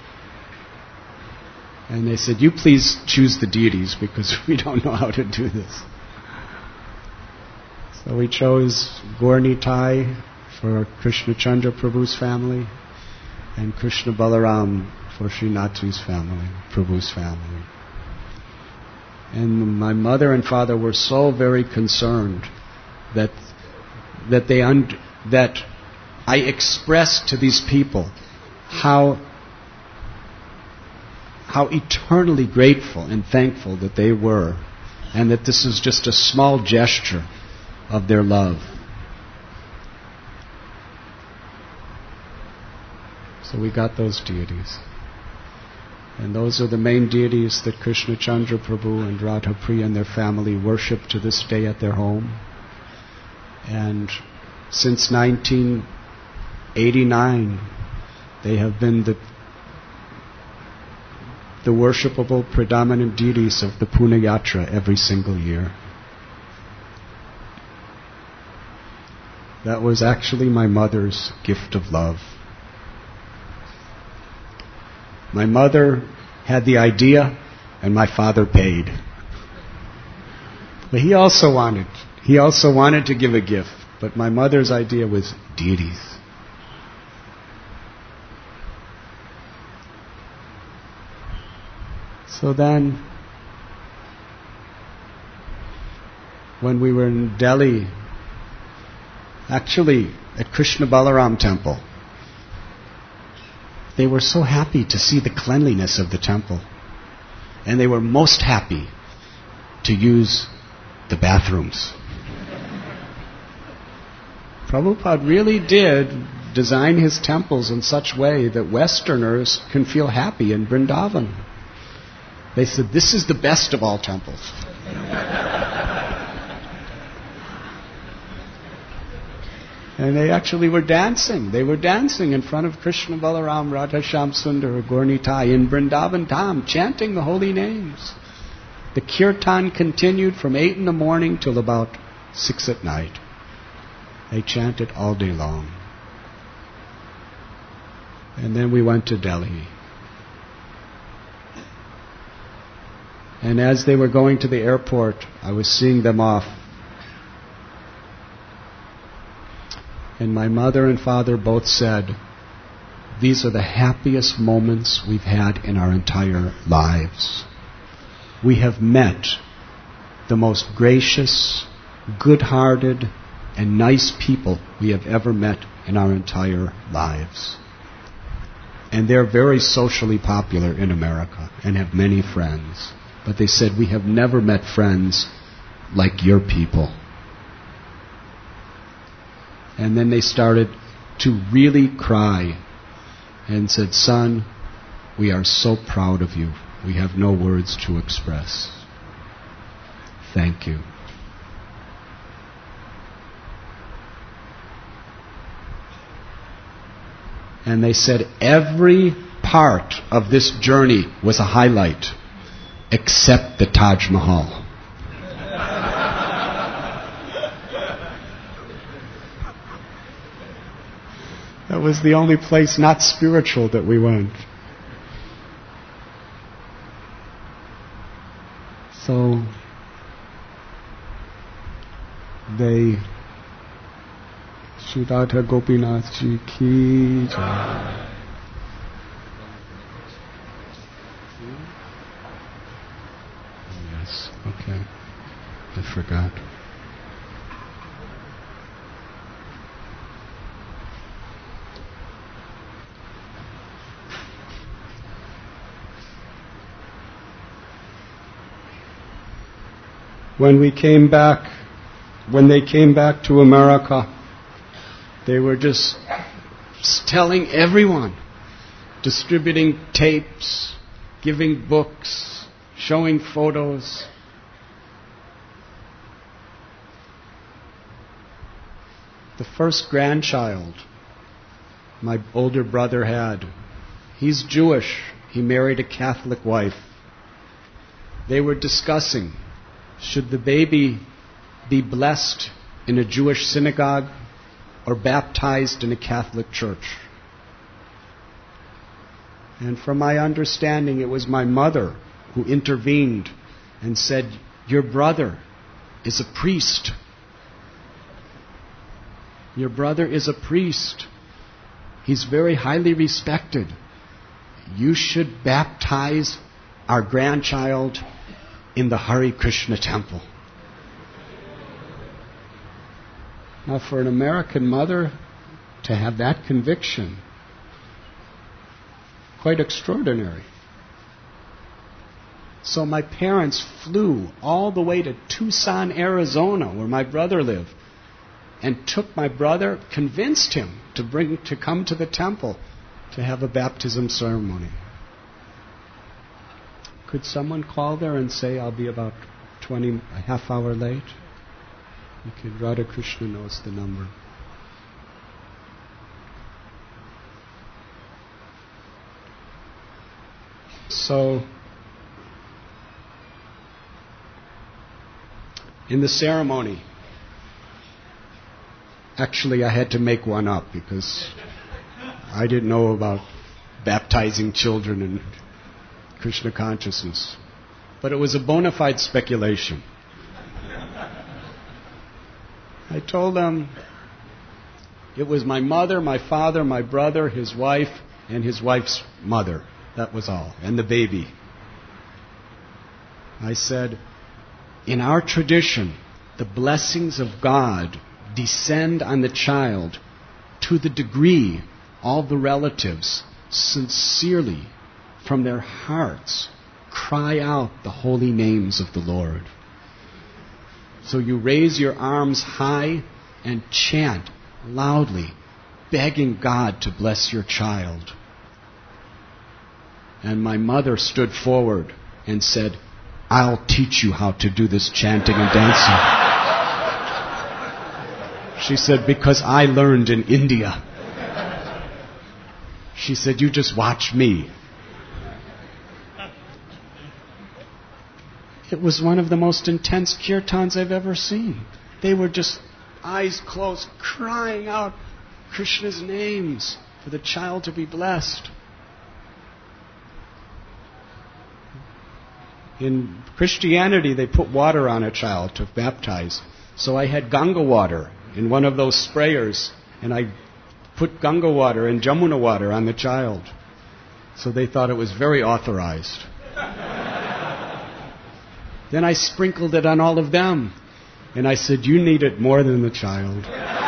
And they said, you please choose the deities, because we don't know how to do this. So we chose Gaur-Nitai for Krishna Chandra Prabhu's family, and Krishna Balaram for Srinatu's family, Prabhu's family. And my mother and father were so very concerned that I expressed to these people how eternally grateful and thankful that they were, and that this is just a small gesture of their love. So we got those deities. And those are the main deities that Krishna Chandra Prabhu and Radha Priya and their family worship to this day at their home. And since 1989, they have been the worshipable predominant deities of the Pune Yatra every single year. That was actually my mother's gift of love. My mother had the idea, and my father paid. But he also wanted to give a gift, but my mother's idea was deities. So then, when we were in Delhi, actually at Krishna Balaram temple, they were so happy to see the cleanliness of the temple. And they were most happy to use the bathrooms. Prabhupada really did design his temples in such a way that Westerners can feel happy in Vrindavan. They said, this is the best of all temples. And they actually were dancing. They were dancing in front of Krishna Balaram, Radha Shyam Sundar, Gaurnitai in Vrindavan Dham, chanting the holy names. The kirtan continued from 8 in the morning till about 6 at night. They chanted all day long. And then we went to Delhi. And as they were going to the airport, I was seeing them off. And my mother and father both said, these are the happiest moments we've had in our entire lives. We have met the most gracious, good-hearted, and nice people we have ever met in our entire lives. And they're very socially popular in America and have many friends. But they said, we have never met friends like your people. And then they started to really cry and said, son, we are so proud of you. We have no words to express. Thank you. And they said every part of this journey was a highlight, except the Taj Mahal. That was the only place not spiritual that we went. So they, Shri Radha Gopinath Ji ki jai. Yes, okay. I forgot. When they came back to America, they were just telling everyone, distributing tapes, giving books, showing photos. The first grandchild my older brother had, he's Jewish. He married a Catholic wife. They were discussing, should the baby be blessed in a Jewish synagogue or baptized in a Catholic church? And from my understanding, it was my mother who intervened and said, your brother is a priest. Your brother is a priest. He's very highly respected. You should baptize our grandchild in the Hare Krishna temple. Now, for an American mother to have that conviction, quite extraordinary. So my parents flew all the way to Tucson, Arizona, where my brother lived, and took my brother, convinced him to come to the temple to have a baptism ceremony. Could someone call there and say, I'll be about a half hour late? Radha Krishna knows the number. So, in the ceremony, actually I had to make one up because I didn't know about baptizing children in Krishna consciousness. But it was a bona fide speculation. I told them it was my mother, my father, my brother, his wife, and his wife's mother. That was all. And the baby. I said, in our tradition, the blessings of God descend on the child to the degree all the relatives sincerely from their hearts cry out the holy names of the Lord. So you raise your arms high and chant loudly, begging God to bless your child. And my mother stood forward and said, I'll teach you how to do this chanting and dancing. She said, because I learned in India. She said, you just watch me. It was one of the most intense kirtans I've ever seen. They were just eyes closed, crying out Krishna's names for the child to be blessed. In Christianity, they put water on a child to baptize. So I had Ganga water in one of those sprayers, and I put Ganga water and Jamuna water on the child. So they thought it was very authorized. Then I sprinkled it on all of them. And I said, you need it more than the child.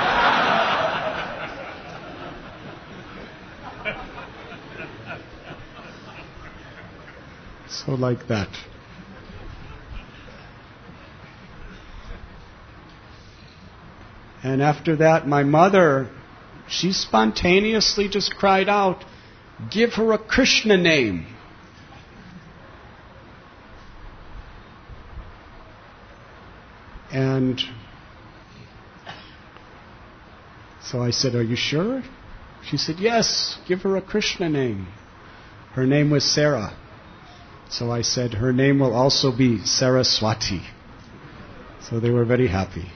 So like that. And after that, my mother, she spontaneously just cried out, give her a Krishna name. And so I said, are you sure? She said, yes, give her a Krishna name. Her name was Sarah. So I said, her name will also be Saraswati. So they were very happy.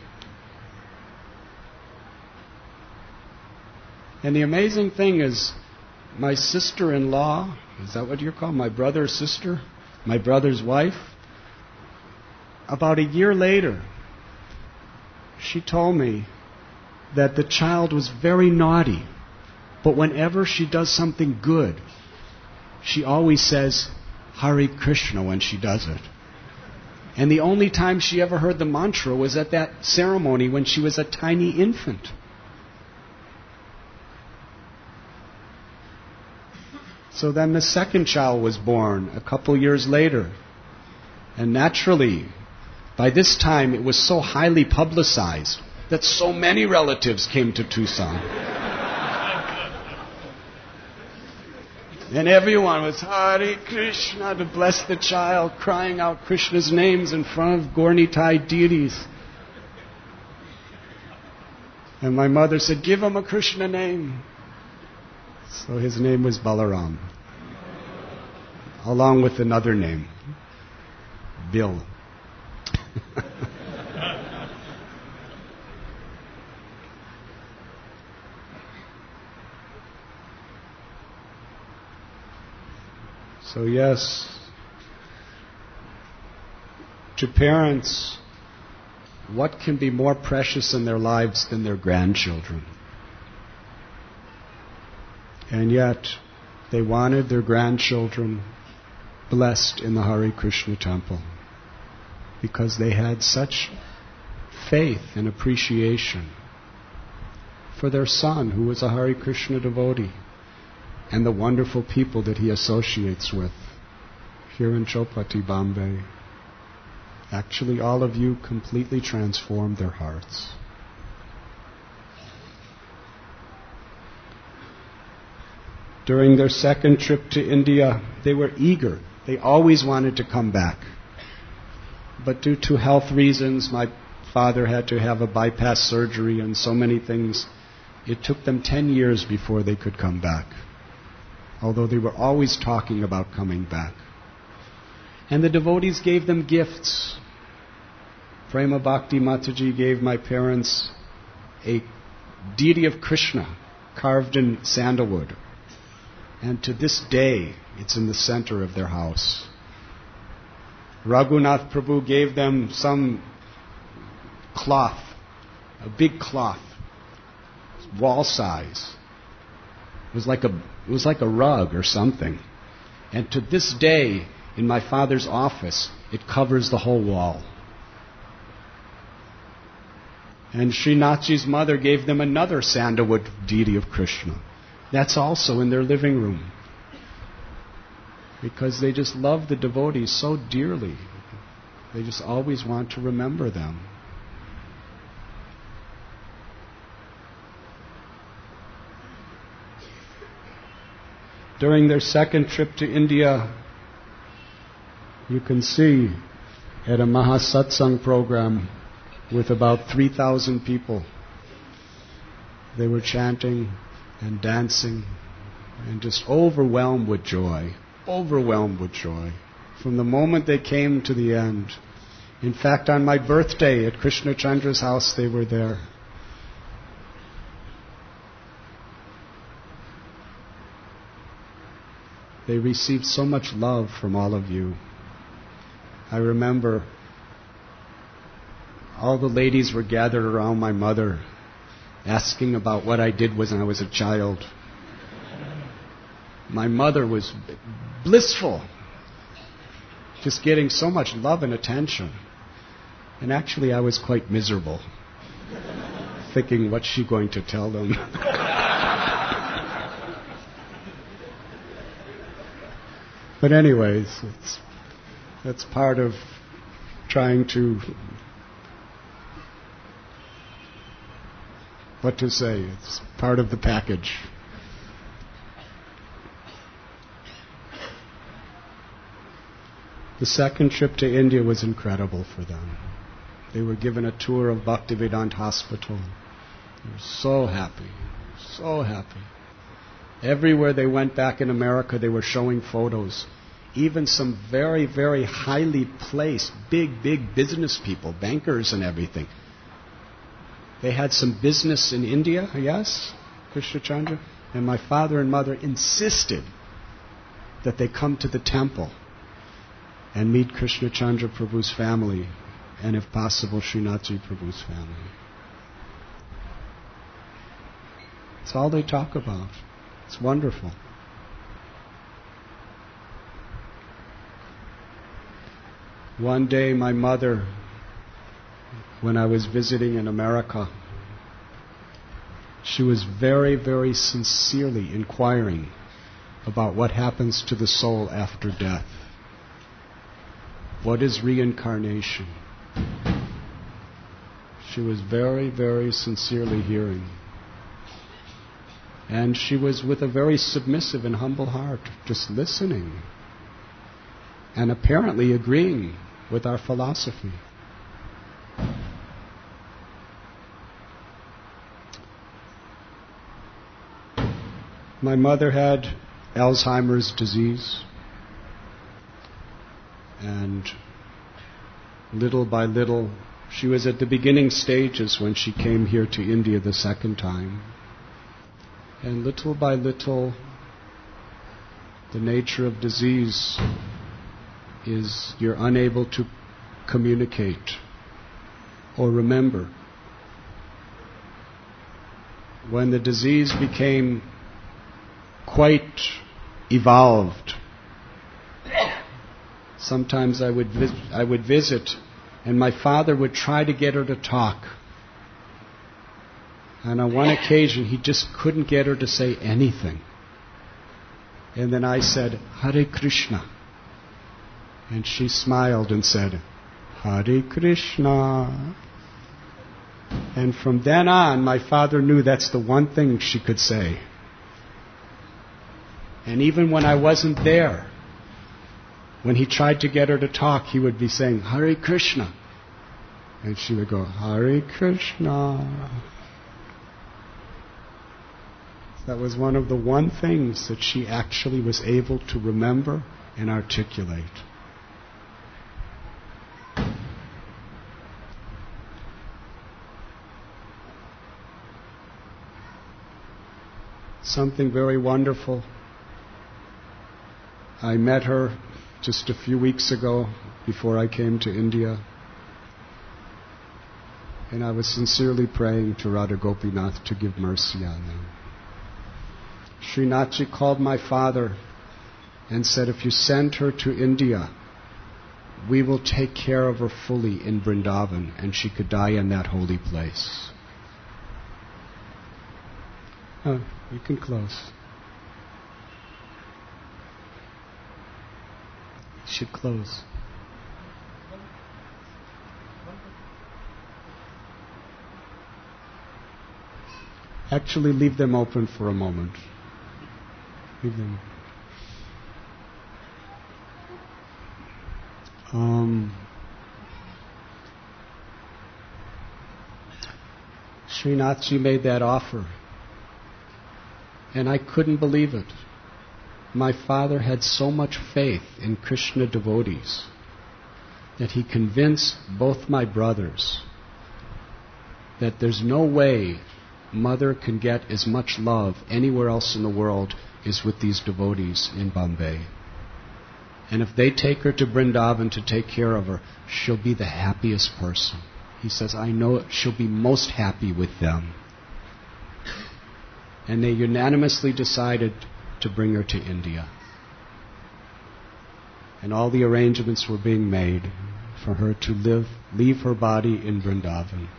And the amazing thing is, my sister-in-law, is that what you're called? My brother's sister? My brother's wife? About a year later, she told me that the child was very naughty, but whenever she does something good, she always says, Hare Krishna when she does it. And the only time she ever heard the mantra was at that ceremony when she was a tiny infant. So then the second child was born a couple years later. And naturally, by this time it was so highly publicized that so many relatives came to Tucson. And everyone was Hare Krishna to bless the child, crying out Krishna's names in front of Gaura-Nitai deities. And my mother said, give him a Krishna name. So his name was Balaram, along with another name, Bill. So yes, to parents, what can be more precious in their lives than their grandchildren? And yet, they wanted their grandchildren blessed in the Hare Krishna temple because they had such faith and appreciation for their son, who was a Hare Krishna devotee, and the wonderful people that he associates with here in Chowpatty, Bombay. Actually, all of you completely transformed their hearts. During their second trip to India, they were eager. They always wanted to come back. But due to health reasons, my father had to have a bypass surgery and so many things. It took them 10 years before they could come back, although they were always talking about coming back. And the devotees gave them gifts. Prema Bhakti Mataji gave my parents a deity of Krishna carved in sandalwood. And to this day, it's in the center of their house. Raghunath Prabhu gave them some cloth, a big cloth, wall size. It was like a rug or something. And to this day, in my father's office, it covers the whole wall. And Srinathji's mother gave them another sandalwood deity of Krishna. That's also in their living room. Because they just love the devotees so dearly. They just always want to remember them. During their second trip to India, you can see at a Mahasatsang program with about 3,000 people, they were chanting and dancing and just overwhelmed with joy. Overwhelmed with joy. From the moment they came to the end. In fact, on my birthday at Krishna Chandra's house, they were there. They received so much love from all of you. I remember all the ladies were gathered around my mother, asking about what I did when I was a child. My mother was blissful, just getting so much love and attention. And actually I was quite miserable, thinking, what's she going to tell them? But anyways, that's part of trying to, what to say, it's part of the package. The second trip to India was incredible for them. They were given a tour of Bhaktivedanta Hospital. They were so happy, so happy. Everywhere they went back in America, they were showing photos. Even some very, very highly placed, big business people, bankers and everything. They had some business in India, yes, Krishna Chandra? And my father and mother insisted that they come to the temple and meet Krishna Chandra Prabhu's family, and if possible, Srinathji Prabhu's family. It's all they talk about. It's wonderful. One day my mother, when I was visiting in America, she was very, very sincerely inquiring about what happens to the soul after death. What is reincarnation? She was very, very sincerely hearing. And she was with a very submissive and humble heart, just listening and apparently agreeing with our philosophy. My mother had Alzheimer's disease, and little by little, she was at the beginning stages when she came here to India the second time. And little by little, the nature of disease is you're unable to communicate or remember. When the disease became quite evolved, sometimes I would visit, and my father would try to get her to talk. And on one occasion, he just couldn't get her to say anything. And then I said, Hare Krishna. And she smiled and said, Hare Krishna. And from then on, my father knew that's the one thing she could say. And even when I wasn't there, when he tried to get her to talk, he would be saying, Hare Krishna. And she would go, Hare Krishna. That was one of the one things that she actually was able to remember and articulate. something very wonderful. I met her just a few weeks ago before I came to India. And I was sincerely praying to Radha Gopinath to give mercy on them. Srinathji called my father and said, if you send her to India, we will take care of her fully in Vrindavan, and she could die in that holy place. Oh, you can close. You should close. Actually, leave them open for a moment. Leave them. Srinathji made that offer, and I couldn't believe it. My father had so much faith in Krishna devotees that he convinced both my brothers that there's no way Mother can get as much love anywhere else in the world as with these devotees in Bombay. And if they take her to Vrindavan to take care of her, she'll be the happiest person. He says, I know she'll be most happy with them. And they unanimously decided to bring her to India. And all the arrangements were being made for her to leave her body in Vrindavan.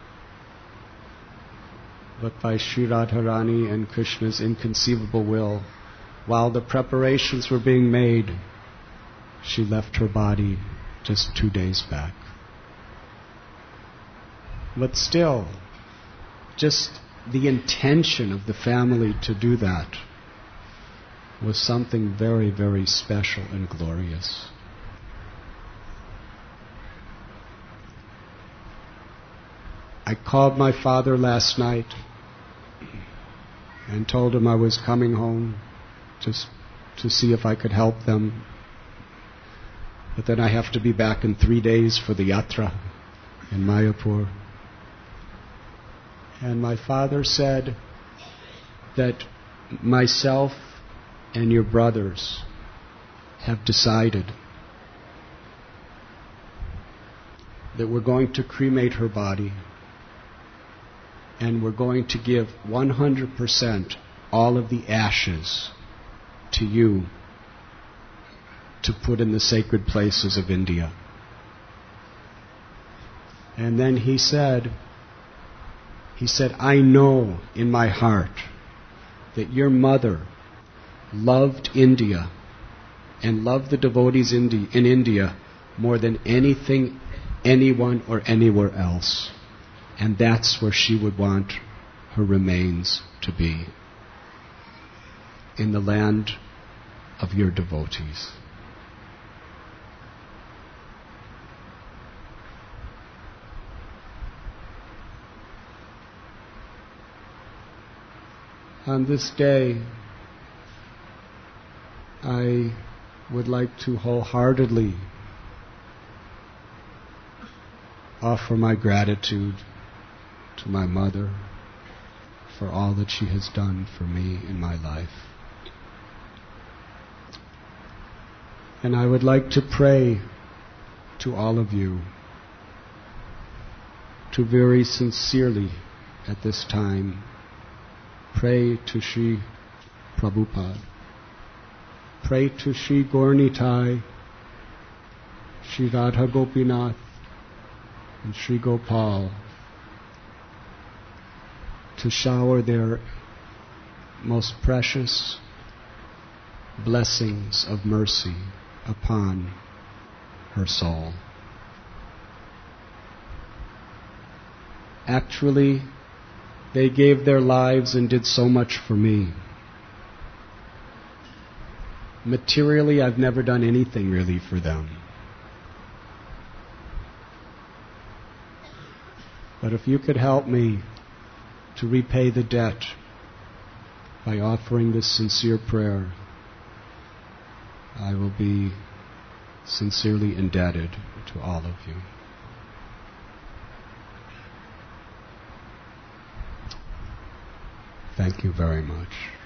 But by Sri Radharani and Krishna's inconceivable will, while the preparations were being made, she left her body just 2 days back. But still, just the intention of the family to do that was something very, very special and glorious. I called my father last night and told him I was coming home just to see if I could help them. But then I have to be back in 3 days for the yatra in Mayapur. And my father said that myself and your brothers have decided that we're going to cremate her body, and we're going to give 100% all of the ashes to you to put in the sacred places of India. And then he said, I know in my heart that your mother loved India and loved the devotees in India more than anything, anyone, or anywhere else. And that's where she would want her remains to be, in the land of your devotees. On this day, I would like to wholeheartedly offer my gratitude to my mother for all that she has done for me in my life. And I would like to pray to all of you to very sincerely at this time pray to Sri Prabhupada. Pray to Sri Gaura-Nitai, Sri Radha Gopinath, and Sri Gopal to shower their most precious blessings of mercy upon her soul. Actually, they gave their lives and did so much for me. Materially, I've never done anything really for them. But if you could help me to repay the debt by offering this sincere prayer, I will be sincerely indebted to all of you. Thank you very much.